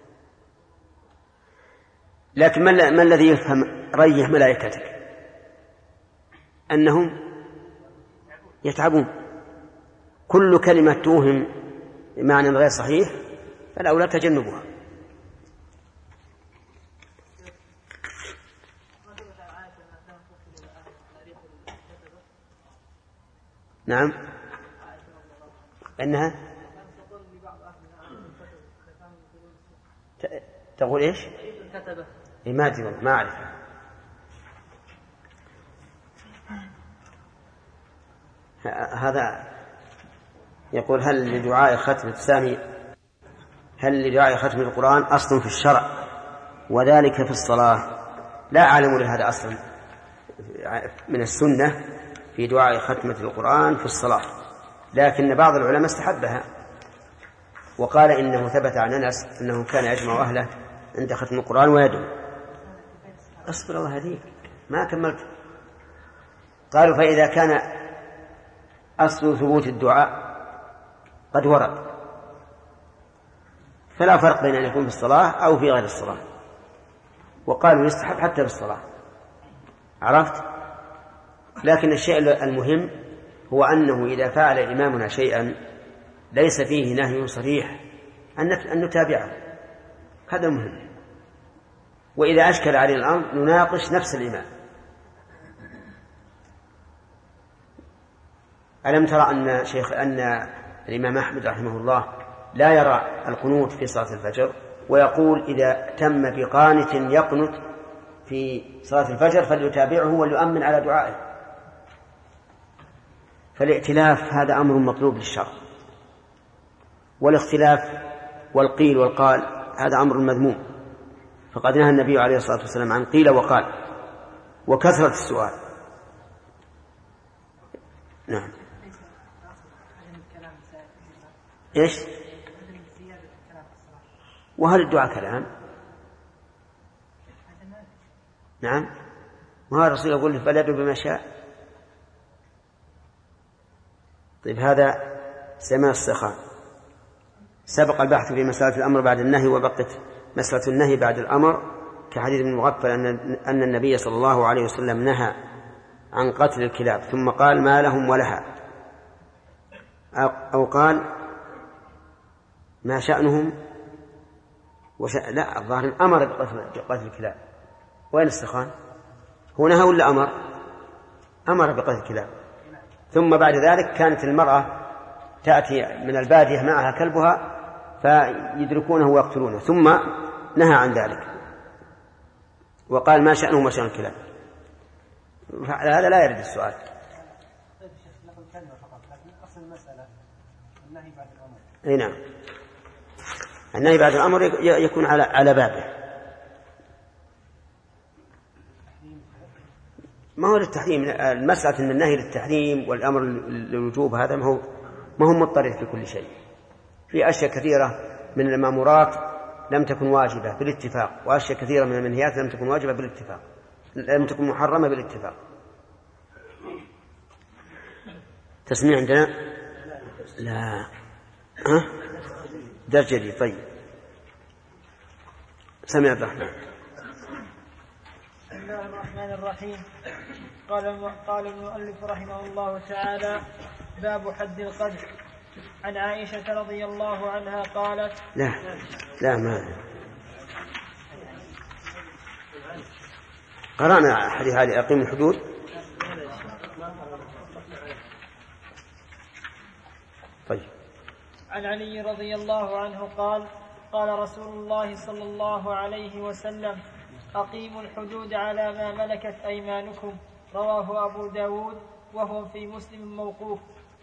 لكن ما الذي يفهم ريح ملائكتك؟ أنهم يتعبون. كل كلمة توهم معنى غير صحيح فالأولى تجنبها. نعم، أنها تقول إيش؟ ما أدري، ما أعرف. هذا يقول هل لدعاء ختم القرآن أصل في الشرع وذلك في الصلاة؟ لا أعلم لهذا أصلا من السنة في دعاء ختمة القرآن في الصلاة، لكن بعض العلماء استحبها وقال إنه ثبت عن أنس أنه كان يجمع أهله عند ختم القرآن ويدعو. أصبر الله هديك، ما كملت. قالوا فإذا كان أصل ثبوت الدعاء قد ورد فلا فرق بين أن يكون في الصلاة أو في غير الصلاة، وقالوا يستحب حتى في الصلاة. عرفت؟ لكن الشيء المهم هو أنه إذا فعل إمامنا شيئا ليس فيه نهي صريح أن نتابعه، هذا مهم. وإذا أشكل علينا الأمر نناقش نفس الإمام. ألم ترى أن الإمام أحمد رحمه الله لا يرى القنوت في صلاة الفجر، ويقول إذا تم بقانت يقنت في صلاة الفجر فليتابعه وليؤمن على دعائه. فالائتلاف هذا أمر مطلوب للشرع، والاختلاف والقيل والقال هذا أمر مذموم، فقد نهى النبي عليه الصلاة والسلام عن قيل وقال وكثرة السؤال. نعم. إيش؟ وهل الدعاء كلام؟ نعم، وهذا الرسول يقول فليدعو بما شاء. طيب، هذا سماع السخاء. سبق البحث في مسألة الأمر بعد النهي، وبقت مسألة النهي بعد الأمر، كحديث ابن مغفل أن النبي صلى الله عليه وسلم نهى عن قتل الكلاب ثم قال ما لهم ولها، أو قال ما شأنهم لا، الظاهر أمر بقتل الكلاب. وين السخان؟ هو نهى ولا أمر بقتل الكلاب؟ ثم بعد ذلك كانت المرأة تأتي من البادية معها كلبها فيدركونه ويقتلونه، ثم نهى عن ذلك وقال ما شأنهم وشأن الكلاب. هذا لا يرد السؤال. اي نعم، النهي بعد الأمر يكون على بابه. ما هو للتحريم. المسألة أن النهي للتحريم والأمر للوجوب هذا ما هو مضطرد في كل شيء. في أشياء كثيرة من المأمورات لم تكن واجبة بالاتفاق، وأشياء كثيرة من المنهيات لم تكن واجبة بالاتفاق، لم تكن محرمة بالاتفاق. تسميع عندنا؟ لا. درجة. طيب سمع الرحمن. بسم الله الرحمن الرحيم. قال المؤلف رحمه الله تعالى: باب حد القذف. عن عائشة رضي الله عنها قالت: لا ما قرأنا حديث علي أقيم الحدود. طيب. عن علي رضي الله عنه قال: قال رسول الله صلى الله عليه وسلم: أقيموا الحدود على ما ملكت أيمانكم. رواه أبو داود وهو في مسلم موقوف.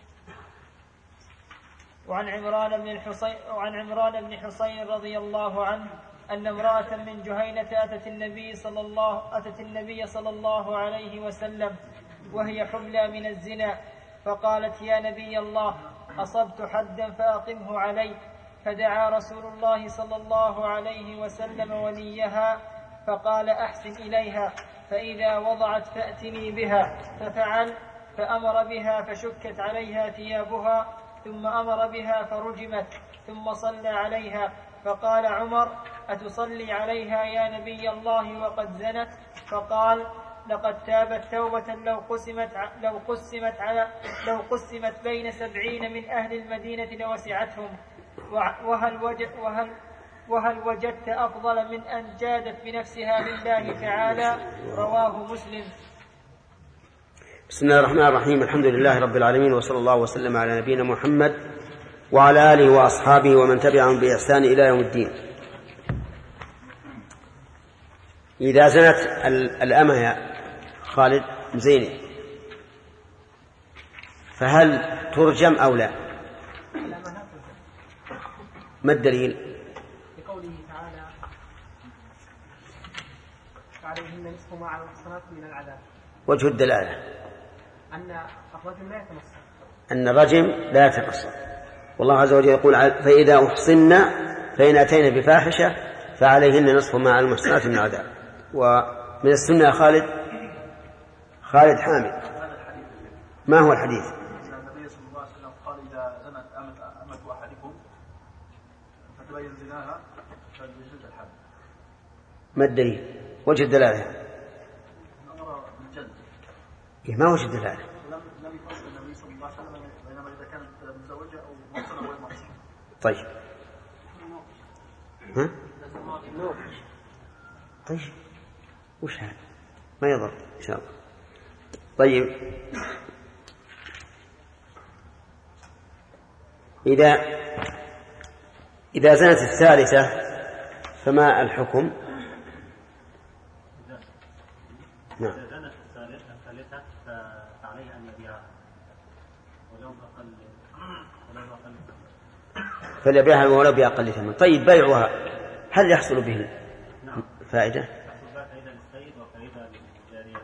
وعن عمران بن حصين رضي الله عنه أن امرأة من جهينة أتت النبي صلى الله عليه وسلم وهي حبلى من الزنا، فقالت: يا نبي الله، أصبت حدا فأقمه علي. فدعا رسول الله صلى الله عليه وسلم وليها فقال: أحسن إليها، فإذا وضعت فأتني بها. ففعل، فأمر بها فشكت عليها ثيابها، ثم أمر بها فرجمت، ثم صلى عليها. فقال عمر: أتصلي عليها يا نبي الله وقد زنت؟ فقال: لقد تابت توبة لو قسمت بين 70 من أهل المدينة لوسعتهم. وهل وجدت أفضل من أن جادت بنفسها لله تعالى؟ رواه مسلم. بسم الله الرحمن الرحيم. الحمد لله رب العالمين، وصلى الله وسلم على نبينا محمد وعلى آله وأصحابه ومن تبعهم بإحسان إلى يوم الدين. إذا زنت الأمة يا خالد زيني فهل ترجم أو لا؟ ما الدليل؟ لقوله تعالى: عليهن نصف ما على المحصنات من العذاب. وجه الدلالة أن الرجم لا يتنصر، أن الرجم لا يتقصر. والله عز وجل يقول: فإذا أحصن فإن أتينا بفاحشة فعليهن نصف ما على المحصنات من العذاب. ومن السنة خالد حامد، ما هو الحديث؟ النبي صلى الله عليه وسلم قال: إذا زنت أمة أحدكم فتبين زناها فليجلد الحد. ما الدليل؟ وجه الدلالة؟ الأمر بالجلد. ما وجه الدلالة؟ لم يفصل النبي صلى الله عليه وسلم بينما إذا كانت مزوجة أو محصنة أو غير محصنة. طيب. طيب وش هذا؟ ما يضر إن شاء الله. طيب، إذا زنت الثالثة فما الحكم؟ نعم. إذا زنت الثالثة فعليه أن يبيعها ولو أقل فليبيعها ولو بأقل ثمن. طيب، بيعها هل يحصل به فائدة؟ للسيد وفائدة للجارية.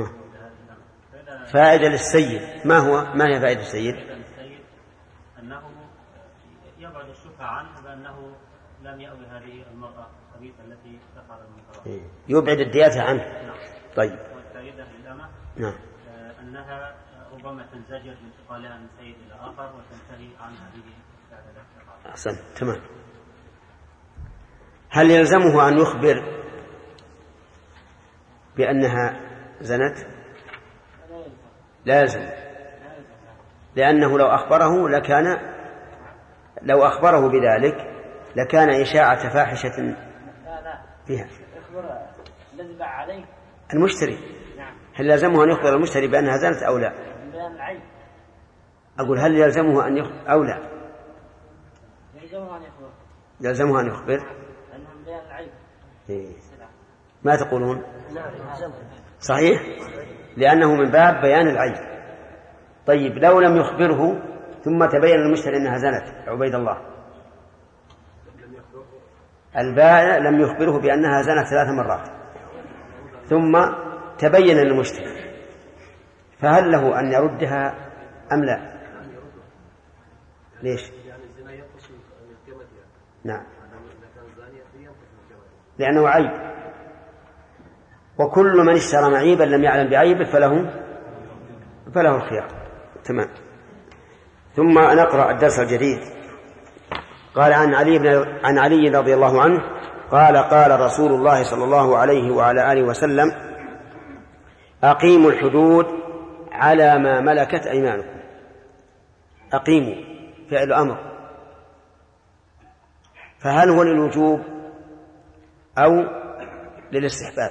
فائدة للسيد ما هي فائدة السيد؟ للسيد أنه يبعد الشبهة عنه بأنه لم يأوي هذه المرأة الخبيثة التي تفعل المنكرات. يبعد الدياثة عنه. نعم. طيب. والفائدة للأمة نعم. أنها ربما تنزجر بانتقالها من سيد إلى آخر وتنتهي عن هذه الفعل. أحسن، تمام. هل يلزمه أن يخبر بأنها زنت؟ لا يلزم، لأنه لو أخبره بذلك لكان إشاعة فاحشة فيها. يخبر الذي باع عليه المشتري. نعم. هل يلزمه أن يخبر المشتري بأنها زنت أو لا؟ بيان العيب. أقول هل يلزمه أن يخبر أو لا؟ يلزمه أن يخبر. أنهم بيان العيب. ما تقولون؟ صحيح، لأنه من باب بيان العيب. طيب، لو لم يخبره ثم تبين للمشتري أنها زنت، عبيد الله، البائع لم يخبره بأنها زنت 3 مرات ثم تبين للمشتري فهل له أن يردها أم لا؟ ليش؟ نعم، لأنه عيب، وكل من اشترى معيبا لم يعلم بعيبه فله الخيار. تمام. ثم نقرأ الدرس الجديد. قال عن علي رضي الله عنه قال قال رسول الله صلى الله عليه وعلى آله وسلم: أقيموا الحدود على ما ملكت أيمانكم. أقيموا فعل أمر، فهل هو للوجوب أو للاستحباب؟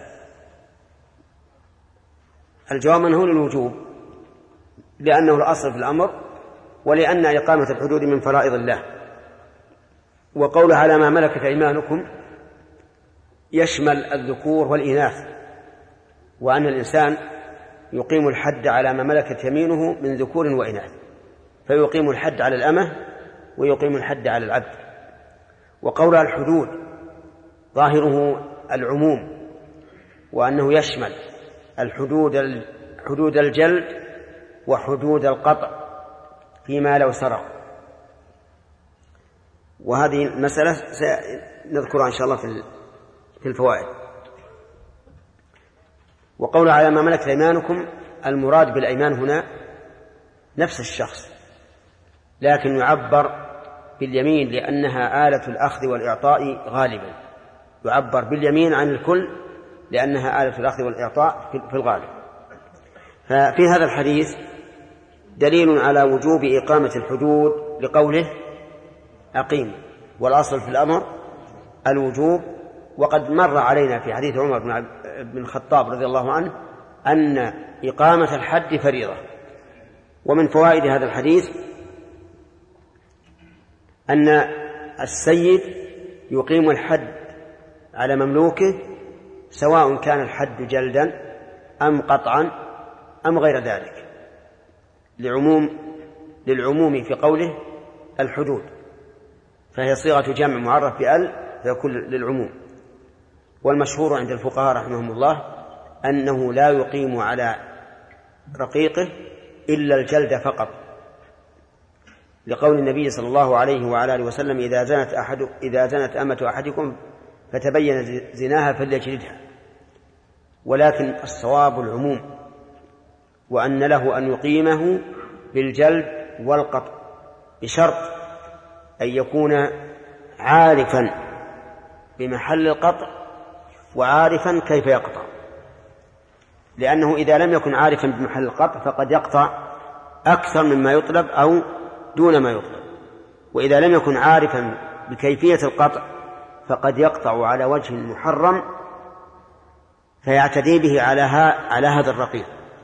الجواب أنه للوجوب، لأنه الأصل في الأمر، ولأن إقامة الحدود من فرائض الله. وقول على ما ملكت أيمانكم يشمل الذكور والإناث، وأن الإنسان يقيم الحد على ما ملكت يمينه من ذكور وإناث، فيقيم الحد على الأمة ويقيم الحد على العبد. وقول الحدود ظاهره العموم، وأنه يشمل حدود الجلد وحدود القطع فيما لو سرق. وهذه المسألة سنذكرها إن شاء الله في الفوائد. وقول على ما ملكت أيمانكم، المراد بالأيمان هنا نفس الشخص، لكن يعبر باليمين لأنها آلة الأخذ والإعطاء غالبا، يعبر باليمين عن الكل لأنها آلة الأخذ والإعطاء في الغالب. ففي هذا الحديث دليل على وجوب إقامة الحدود لقوله أقيم، والأصل في الأمر الوجوب. وقد مر علينا في حديث عمر بن الخطاب رضي الله عنه أن إقامة الحد فريضة. ومن فوائد هذا الحديث أن السيد يقيم الحد على مملوكه سواء كان الحد جلدا أم قطعا أم غير ذلك، للعموم في قوله الحدود، فهي صيغة جمع معرف بأل فيكون للعموم. والمشهور عند الفقهاء رحمهم الله أنه لا يقيم على رقيقه إلا الجلد فقط، لقول النبي صلى الله عليه وعلى آله وسلم: إذا زنت أمة أحدكم فتبين زناها فليجلدها. ولكن الصواب العموم، وأن له أن يقيمه بالجلد والقطع، بشرط أن يكون عارفا بمحل القطع وعارفا كيف يقطع، لأنه إذا لم يكن عارفا بمحل القطع فقد يقطع أكثر مما يطلب أو دون ما يطلب، وإذا لم يكن عارفا بكيفية القطع فقد يقطع على وجه محرم فيعتدي به على هذا الرقيق.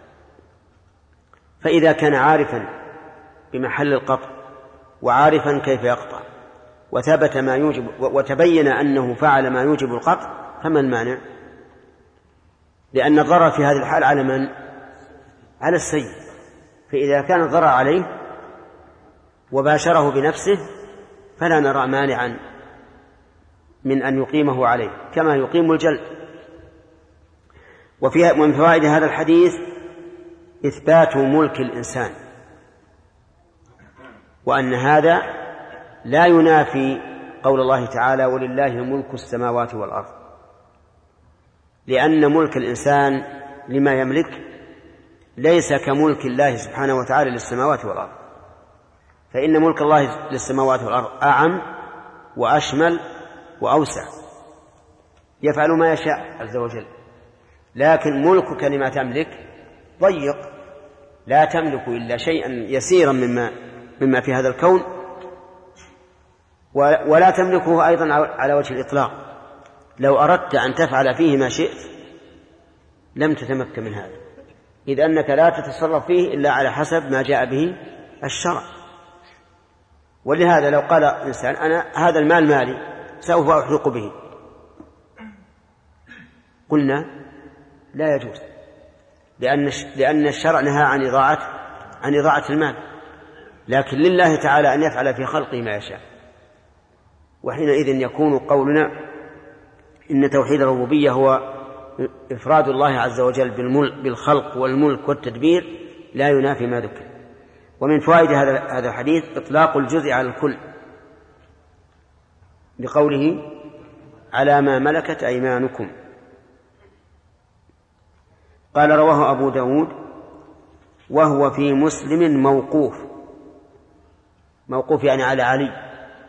فإذا كان عارفا بمحل القطع وعارفا كيف يقطع وثبت ما يوجب وتبين أنه فعل ما يوجب القطع فما المانع؟ لأن الضرر في هذه الحال على من؟ على السيد. فإذا كان الضرر عليه وباشره بنفسه فلا نرى مانعا من أن يقيمه عليه كما يقيم الجلد. ومن فوائد هذا الحديث إثبات ملك الإنسان، وأن هذا لا ينافي قول الله تعالى: ولله ملك السماوات والأرض، لأن ملك الإنسان لما يملك ليس كملك الله سبحانه وتعالى للسماوات والأرض، فإن ملك الله للسماوات والأرض أعم وأشمل وأوسع، يفعل ما يشاء عز وجل. لكن ملكك لما تملك ضيق، لا تملك إلا شيئا يسيرا مما في هذا الكون، ولا تملكه أيضا على وجه الإطلاق. لو أردت أن تفعل فيه ما شئت لم تتمكن من هذا، إذ أنك لا تتصرف فيه إلا على حسب ما جاء به الشرع. ولهذا لو قال إنسان: أنا هذا المال مالي سوف أحرق به، قلنا لا يجوز، لأن الشرع نهى عن إضاعة المال، لكن لله تعالى أن يفعل في خلقه ما يشاء. وحينئذ يكون قولنا إن توحيد الربوبية هو إفراد الله عز وجل بالخلق والملك والتدبير لا ينافي ما ذكر. ومن فوائد هذا الحديث إطلاق الجزء على الكل بقوله على ما ملكت أيمانكم. قال رواه أبو داود وهو في مسلم موقوف يعني على علي.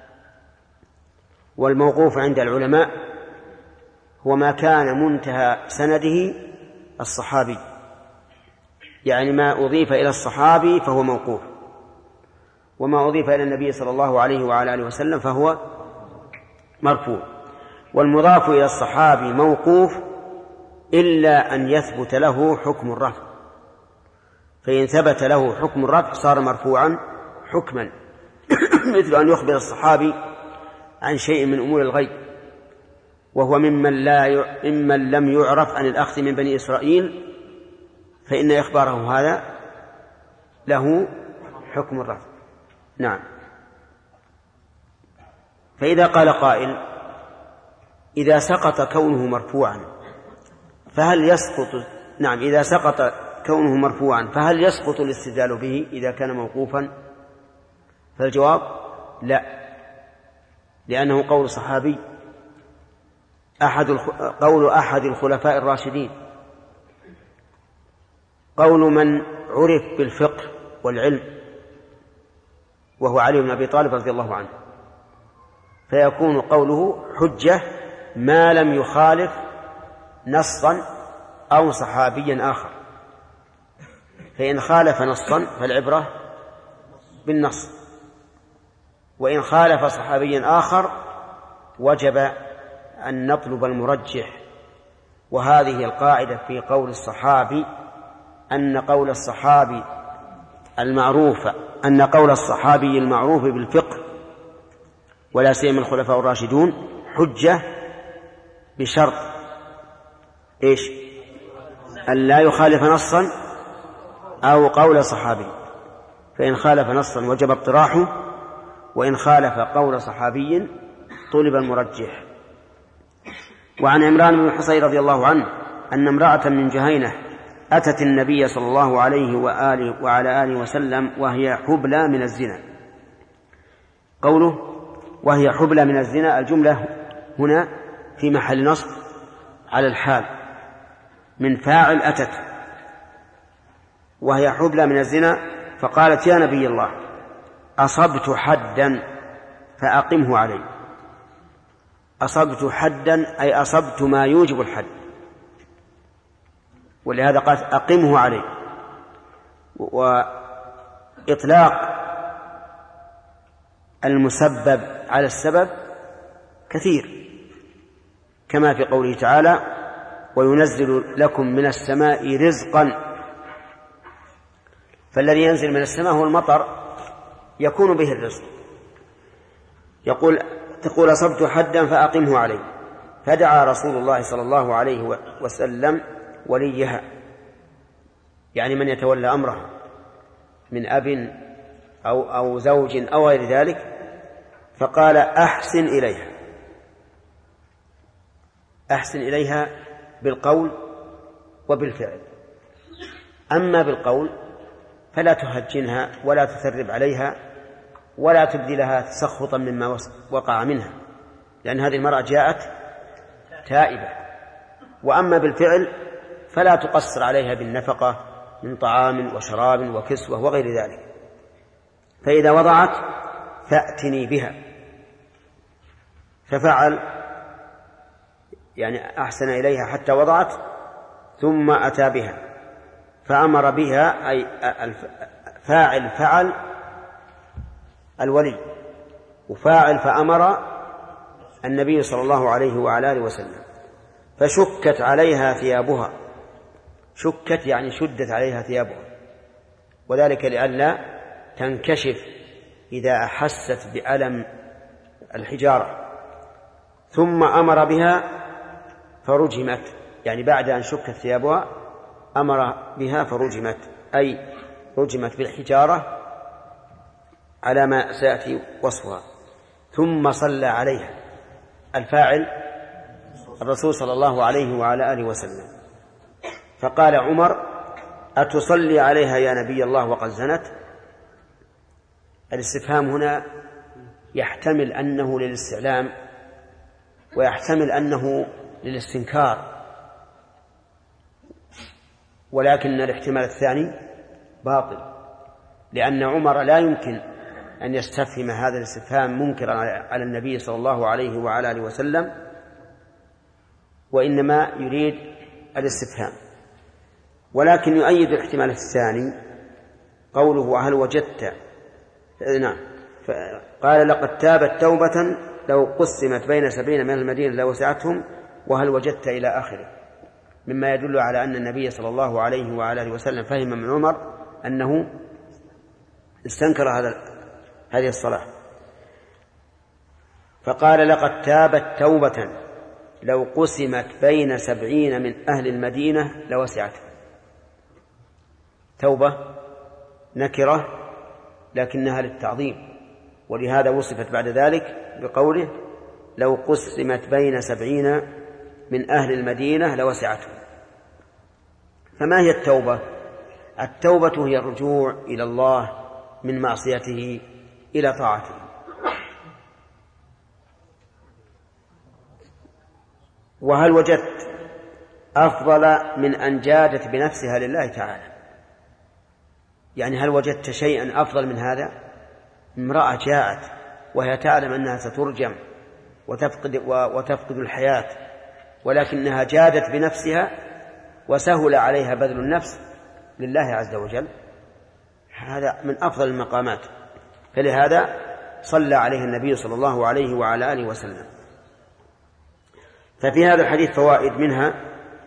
والموقوف عند العلماء هو ما كان منتهى سنده الصحابي، يعني ما أضيف إلى الصحابي فهو موقوف، وما أضيف إلى النبي صلى الله عليه وعلى آله وسلم فهو مرفوع. والمضاف إلى الصحابي موقوف إلا أن يثبت له حكم الرفع، فإن ثبت له حكم الرفع صار مرفوعا حكما مثل أن يخبر الصحابي عن شيء من أمور الغيب، وهو ممن لم يعرف عن الأخذ من بني إسرائيل، فإن إخباره هذا له حكم الرفع. نعم. فإذا قال قائل إذا سقط كونه مرفوعا فهل يسقط إذا سقط كونه مرفوعا فهل يسقط الاستدلال به إذا كان موقوفا؟ فالجواب لا، لأنه قول صحابي قول أحد الخلفاء الراشدين، قول من عرف بالفقه والعلم وهو علي بن أبي طالب رضي الله عنه، فيكون قوله حجة ما لم يخالف نصا أو صحابيا آخر. فإن خالف نصا فالعبرة بالنص، وإن خالف صحابيا آخر وجب أن نطلب المرجح. وهذه القاعدة في قول الصحابي أن قول الصحابي المعروف بالفقه ولا سيما الخلفاء الراشدون حجة بشرط إيش؟ أن لا يخالف نصا أو قول صحابي، فإن خالف نصا وجب اقتراحه، وإن خالف قول صحابي طلب المرجح. وعن عمران بن حصين رضي الله عنه أن امرأة من جهينة أتت النبي صلى الله عليه وعلى آله وسلم وهي حبلى من الزنا. قوله وهي حبلى من الزنا الجملة هنا في محل نصب على الحال من فاعل أتت، وهي حبلى من الزنا، فقالت يا نبي الله أصبت حدا فأقمه علي. أصبت حدا أي أصبت ما يوجب الحد، ولهذا قالت أقمه علي. وإطلاق المسبب على السبب كثير، كما في قوله تعالى وينزل لكم من السماء رزقا، فالذي ينزل من السماء هو المطر يكون به الرزق. تقول أصبت حدا فأقمه عليه، فدعا رسول الله صلى الله عليه وسلم وليها، يعني من يتولى أمره من أب أو زوج أو غير ذلك، فقال أحسن إليها بالقول وبالفعل. أما بالقول فلا تهجنها ولا تثرب عليها ولا تبدي لها تسخطا مما وقع منها، لأن هذه المرأة جاءت تائبة. وأما بالفعل فلا تقصر عليها بالنفقة من طعام وشراب وكسوة وغير ذلك. فإذا وضعت فأتني بها، ففعل يعني أحسن إليها حتى وضعت ثم أتى بها فأمر بها، أي فعل الولي، وفاعل فأمر النبي صلى الله عليه وعلى آله وسلم. فشكت عليها ثيابها، شكت يعني شدت عليها ثيابها، وذلك لئلا تنكشف إذا أحست بألم الحجارة. ثم أمر بها فرجمت، يعني بعد أن شكت ثيابها أمر بها فرجمت، أي رجمت بالحجارة على ما سيأتي وصفها. ثم صلى عليها، الفاعل الرسول صلى الله عليه وعلى آله وسلم. فقال عمر أتصلي عليها يا نبي الله وقد زنت؟ الاستفهام هنا يحتمل أنه للاستعلام ويحتمل أنه للاستنكار، ولكن الاحتمال الثاني باطل، لأن عمر لا يمكن أن يستفهم هذا الاستفهام منكرا على النبي صلى الله عليه وعلى آله وسلم، وإنما يريد الاستفهام. ولكن يؤيد الاحتمال الثاني قوله وهل وجدت، نعم، قال لقد تابت توبة لو قسمت بين 70 من المدينة لوسعتهم وهل وجدت إلى آخره، مما يدل على أن النبي صلى الله عليه وعلى آله وسلم فهم من عمر أنه استنكر هذه الصلاة. فقال لقد تابت توبة لو قسمت بين 70 من أهل المدينة لوسعتهم. توبة نكرة لكنها للتعظيم، ولهذا وصفت بعد ذلك بقوله لو قسمت بين 70 من أهل المدينة لوسعتهم. فما هي التوبة؟ التوبة هي الرجوع إلى الله من معصيته إلى طاعته. وهل وجدت أفضل من أن جادت بنفسها لله تعالى؟ يعني هل وجدت شيئا أفضل من هذا؟ امرأة جاءت وهي تعلم أنها سترجم وتفقد الحياة، ولكنها جادت بنفسها وسهل عليها بذل النفس لله عز وجل، هذا من أفضل المقامات. فلهذا صلى عليه النبي صلى الله عليه وعلى آله وسلم. ففي هذا الحديث فوائد، منها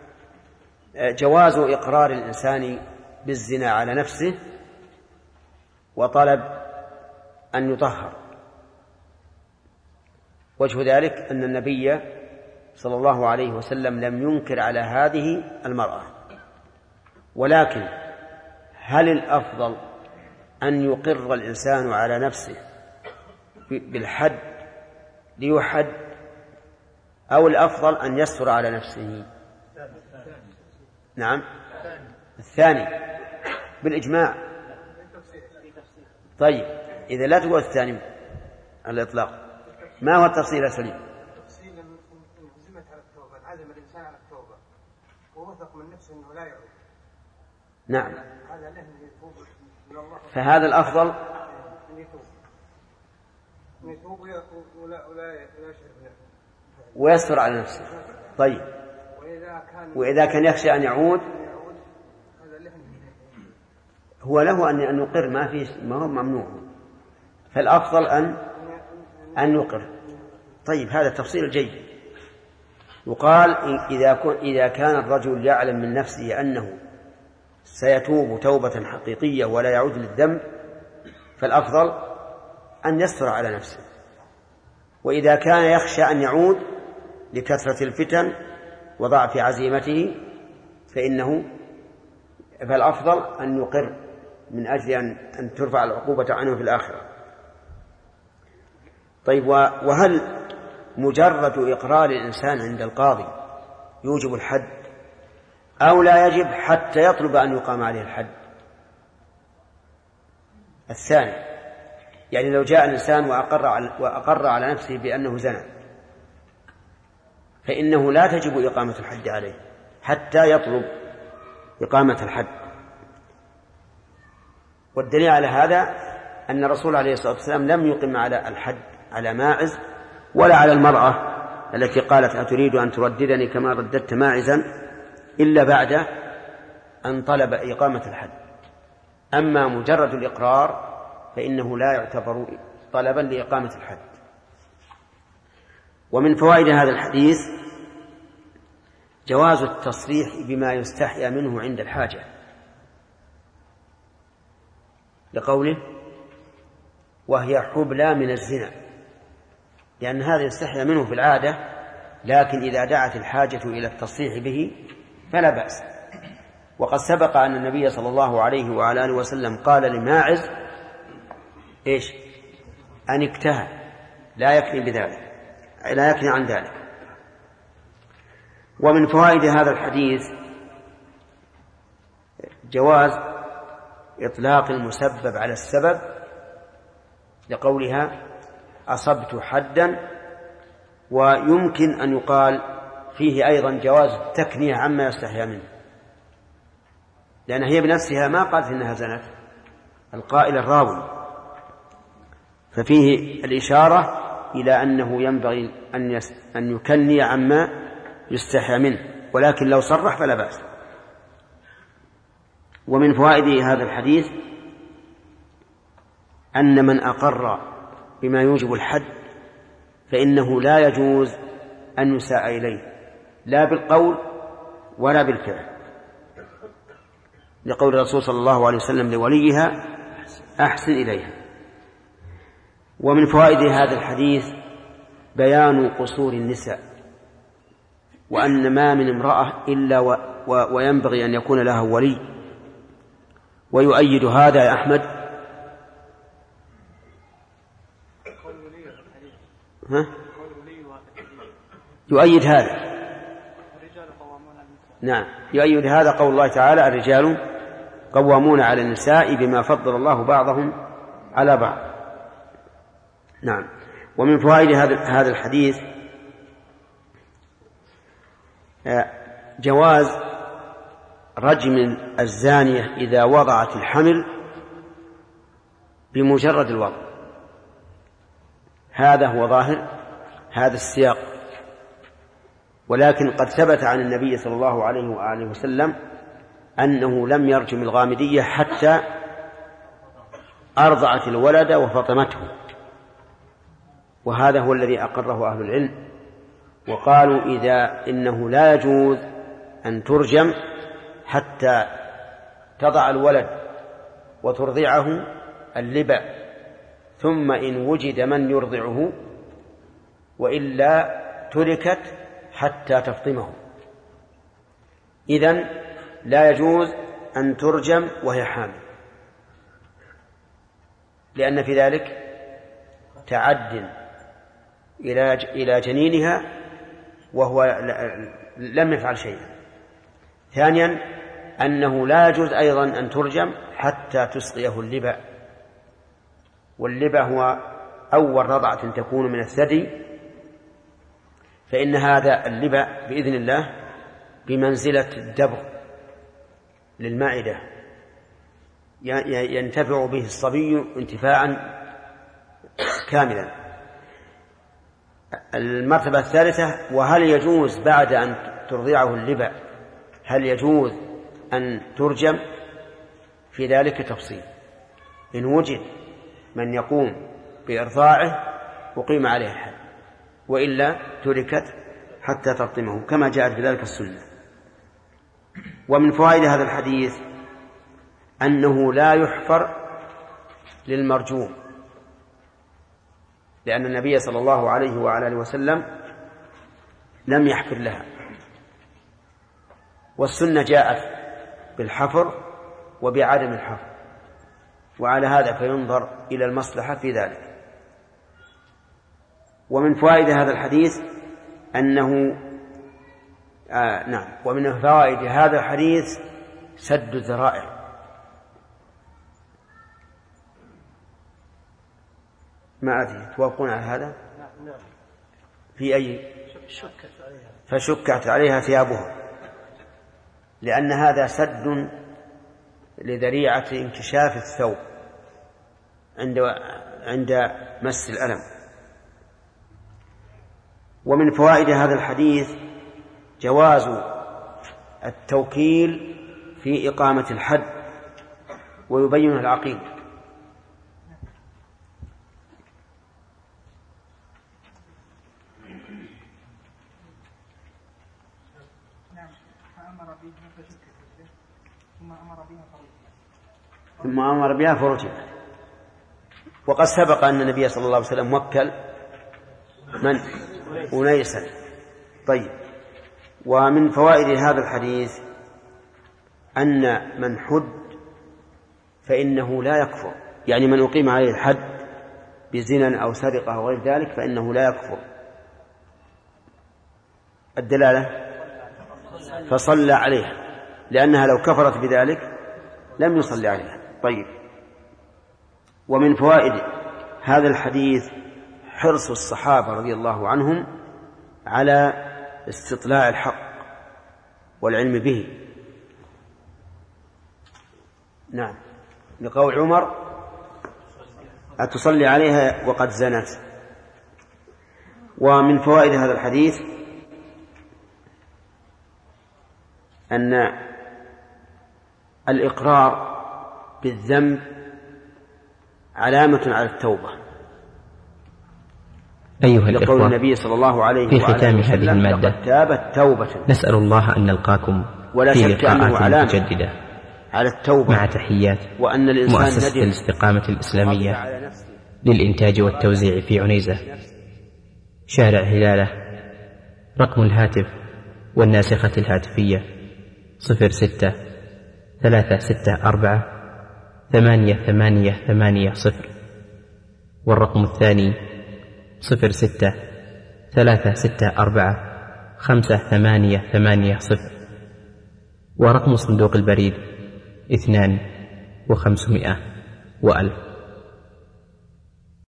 جواز إقرار الإنسان بالزنا على نفسه وطلب أن يطهر. وجه ذلك أن النبي صلى الله عليه وسلم لم ينكر على هذه المرأة، ولكن هل الأفضل أن يقر الإنسان على نفسه بالحد ليحد، أو الأفضل أن يستر على نفسه؟ نعم، الثاني بالإجماع. طيب إذا لا تقول الثاني على الإطلاق، ما هو التفصيل يا سليم؟ التفصيل إن عزمت على التوبة، عزم الإنسان على التوبة ووثق من نفسه أنه لا يعود. نعم، هذا له يتوب إلى الله، فهذا الأفضل أن يتوب ولا يشعر بنفسه ويستر على نفسه. طيب وإذا كان يخشى أن يعود هو له أن يقر، ما هو ممنوع، فالأفضل أن يقر. طيب هذا التفصيل جيد. يقال إذا كان الرجل يعلم من نفسه أنه سيتوب توبة حقيقية ولا يعود للذنب فالأفضل أن يستر على نفسه، وإذا كان يخشى أن يعود لكثرة الفتن وضعف عزيمته فالأفضل أن يقر من أجل أن ترفع العقوبة عنه في الآخرة. طيب وهل مجرد إقرار الإنسان عند القاضي يوجب الحد أو لا يجب حتى يطلب أن يقام عليه الحد؟ الثاني، يعني لو جاء الإنسان وأقر على نفسه بأنه زنى فإنه لا تجب إقامة الحد عليه حتى يطلب إقامة الحد. والدليل على هذا أن الرسول عليه الصلاة والسلام لم يقم على الحد على ماعز ولا على المرأة التي قالت أتريد أن ترددني كما رددت ماعزا إلا بعد أن طلب إقامة الحد. أما مجرد الإقرار فإنه لا يعتبر طلبا لإقامة الحد. ومن فوائد هذا الحديث جواز التصريح بما يستحيا منه عند الحاجة، لقوله وهي حبلى من الزنا، لأن هذا يستحيا منه في العادة، لكن إذا دعت الحاجة إلى التصريح به فلا بأس. وقد سبق أن النبي صلى الله عليه وعلى آله وسلم قال لماعز إيش؟ أن اكتهى، لا يكني عن ذلك. ومن فوائد هذا الحديث جواز إطلاق المسبب على السبب لقولها أصبت حدا، ويمكن أن يقال فيه أيضا جواز التكنية عما يستحيا منه، لأن هي بنفسها ما قالت إنها زنت، القائل الراوي، ففيه الإشارة إلى أنه ينبغي أن يكني عما يستحيا منه، ولكن لو صرح فلا بأس. ومن فوائد هذا الحديث أن من أقر بما يوجب الحد فإنه لا يجوز أن يساء إليه لا بالقول ولا بالفعل، لقول الرسول صلى الله عليه وسلم لوليها أحسن إليها. ومن فوائد هذا الحديث بيان قصور النساء، وأن ما من امرأة إلا وينبغي أن يكون لها ولي. ويؤيد هذا يا أحمد يؤيد هذا، نعم، يؤيد هذا قول الله تعالى الرجال قوامون على النساء بما فضل الله بعضهم على بعض. نعم. ومن فوائد هذا الحديث جواز رجم الزانية إذا وضعت الحمل بمجرد الوضع، هذا هو ظاهر هذا السياق. ولكن قد ثبت عن النبي صلى الله عليه وآله وسلم أنه لم يرجم الغامدية حتى أرضعت الولد وفطمته، وهذا هو الذي أقره أهل العلم، وقالوا إنه لا يجوز أن ترجم حتى تضع الولد وترضعه اللبا، ثم إن وجد من يرضعه وإلا تركت حتى تفطمه. إذن لا يجوز أن ترجم وهي حامل، لأن في ذلك تعد إلى جنينها وهو لم يفعل شيئا. ثانيا أنه لا يجوز أيضا أن ترجم حتى تسقيه اللبا، واللبا هو أول رضعة تكون من الثدي، فإن هذا اللبا بإذن الله بمنزلة الدبغ للمعدة، ينتفع به الصبي انتفاعا كاملا. المرتبة الثالثة، وهل يجوز بعد أن ترضعه اللبا هل يجوز أن ترجم؟ في ذلك تفصيل، إن وجد من يقوم بإرضاعه أقيم عليه الحد، وإلا تركت حتى تفطمه كما جاءت بذلك السنة. ومن فوائد هذا الحديث أنه لا يحفر للمرجوم، لأن النبي صلى الله عليه وعلى آله وسلم لم يحفر لها، والسنة جاءت بالحفر وبعدم الحفر، وعلى هذا فينظر إلى المصلحة في ذلك. ومن فوائد هذا الحديث أنه ومن فوائد هذا الحديث سد الذرائع. ما أدري توافقون على هذا؟ في أي؟ فشكت عليها ثيابها، لأن هذا سد لذريعة انكشاف الثوب عند مس الألم. ومن فوائد هذا الحديث جواز التوكيل في إقامة الحد، ويبين العقيل. ثم أمر بها فرجعت. وقد سبق أن النبي صلى الله عليه وسلم وكل من أنيسا. طيب. ومن فوائد هذا الحديث أن من حد فإنه لا يكفر، يعني من أقيم عليه الحد بزنا أو سرقة أو غير ذلك فإنه لا يكفر. الدلالة فصلى عليها، لأنها لو كفرت بذلك لم يصلي عليها. طيب، ومن فوائد هذا الحديث حرص الصحابة رضي الله عنهم على استطلاع الحق والعلم به. نعم، لقول عمر: أتصلي عليها وقد زنت. ومن فوائد هذا الحديث أن الإقرار بالذنب علامة على التوبة. أيها لقول النبي صلى الله عليه في ختام هذه وسلم: المادة لقد تابت توبة. نسأل الله أن نلقاكم في لقاءات متجددة على التوبة مع تحيات وأن الإنسان مؤسسة الاستقامة الإسلامية للإنتاج والتوزيع في عنيزة، شارع هلالة. رقم الهاتف والناسخة الهاتفية 06-364-8880، والرقم الثاني 06-364-5880، ورقم صندوق البريد 2500 و1000.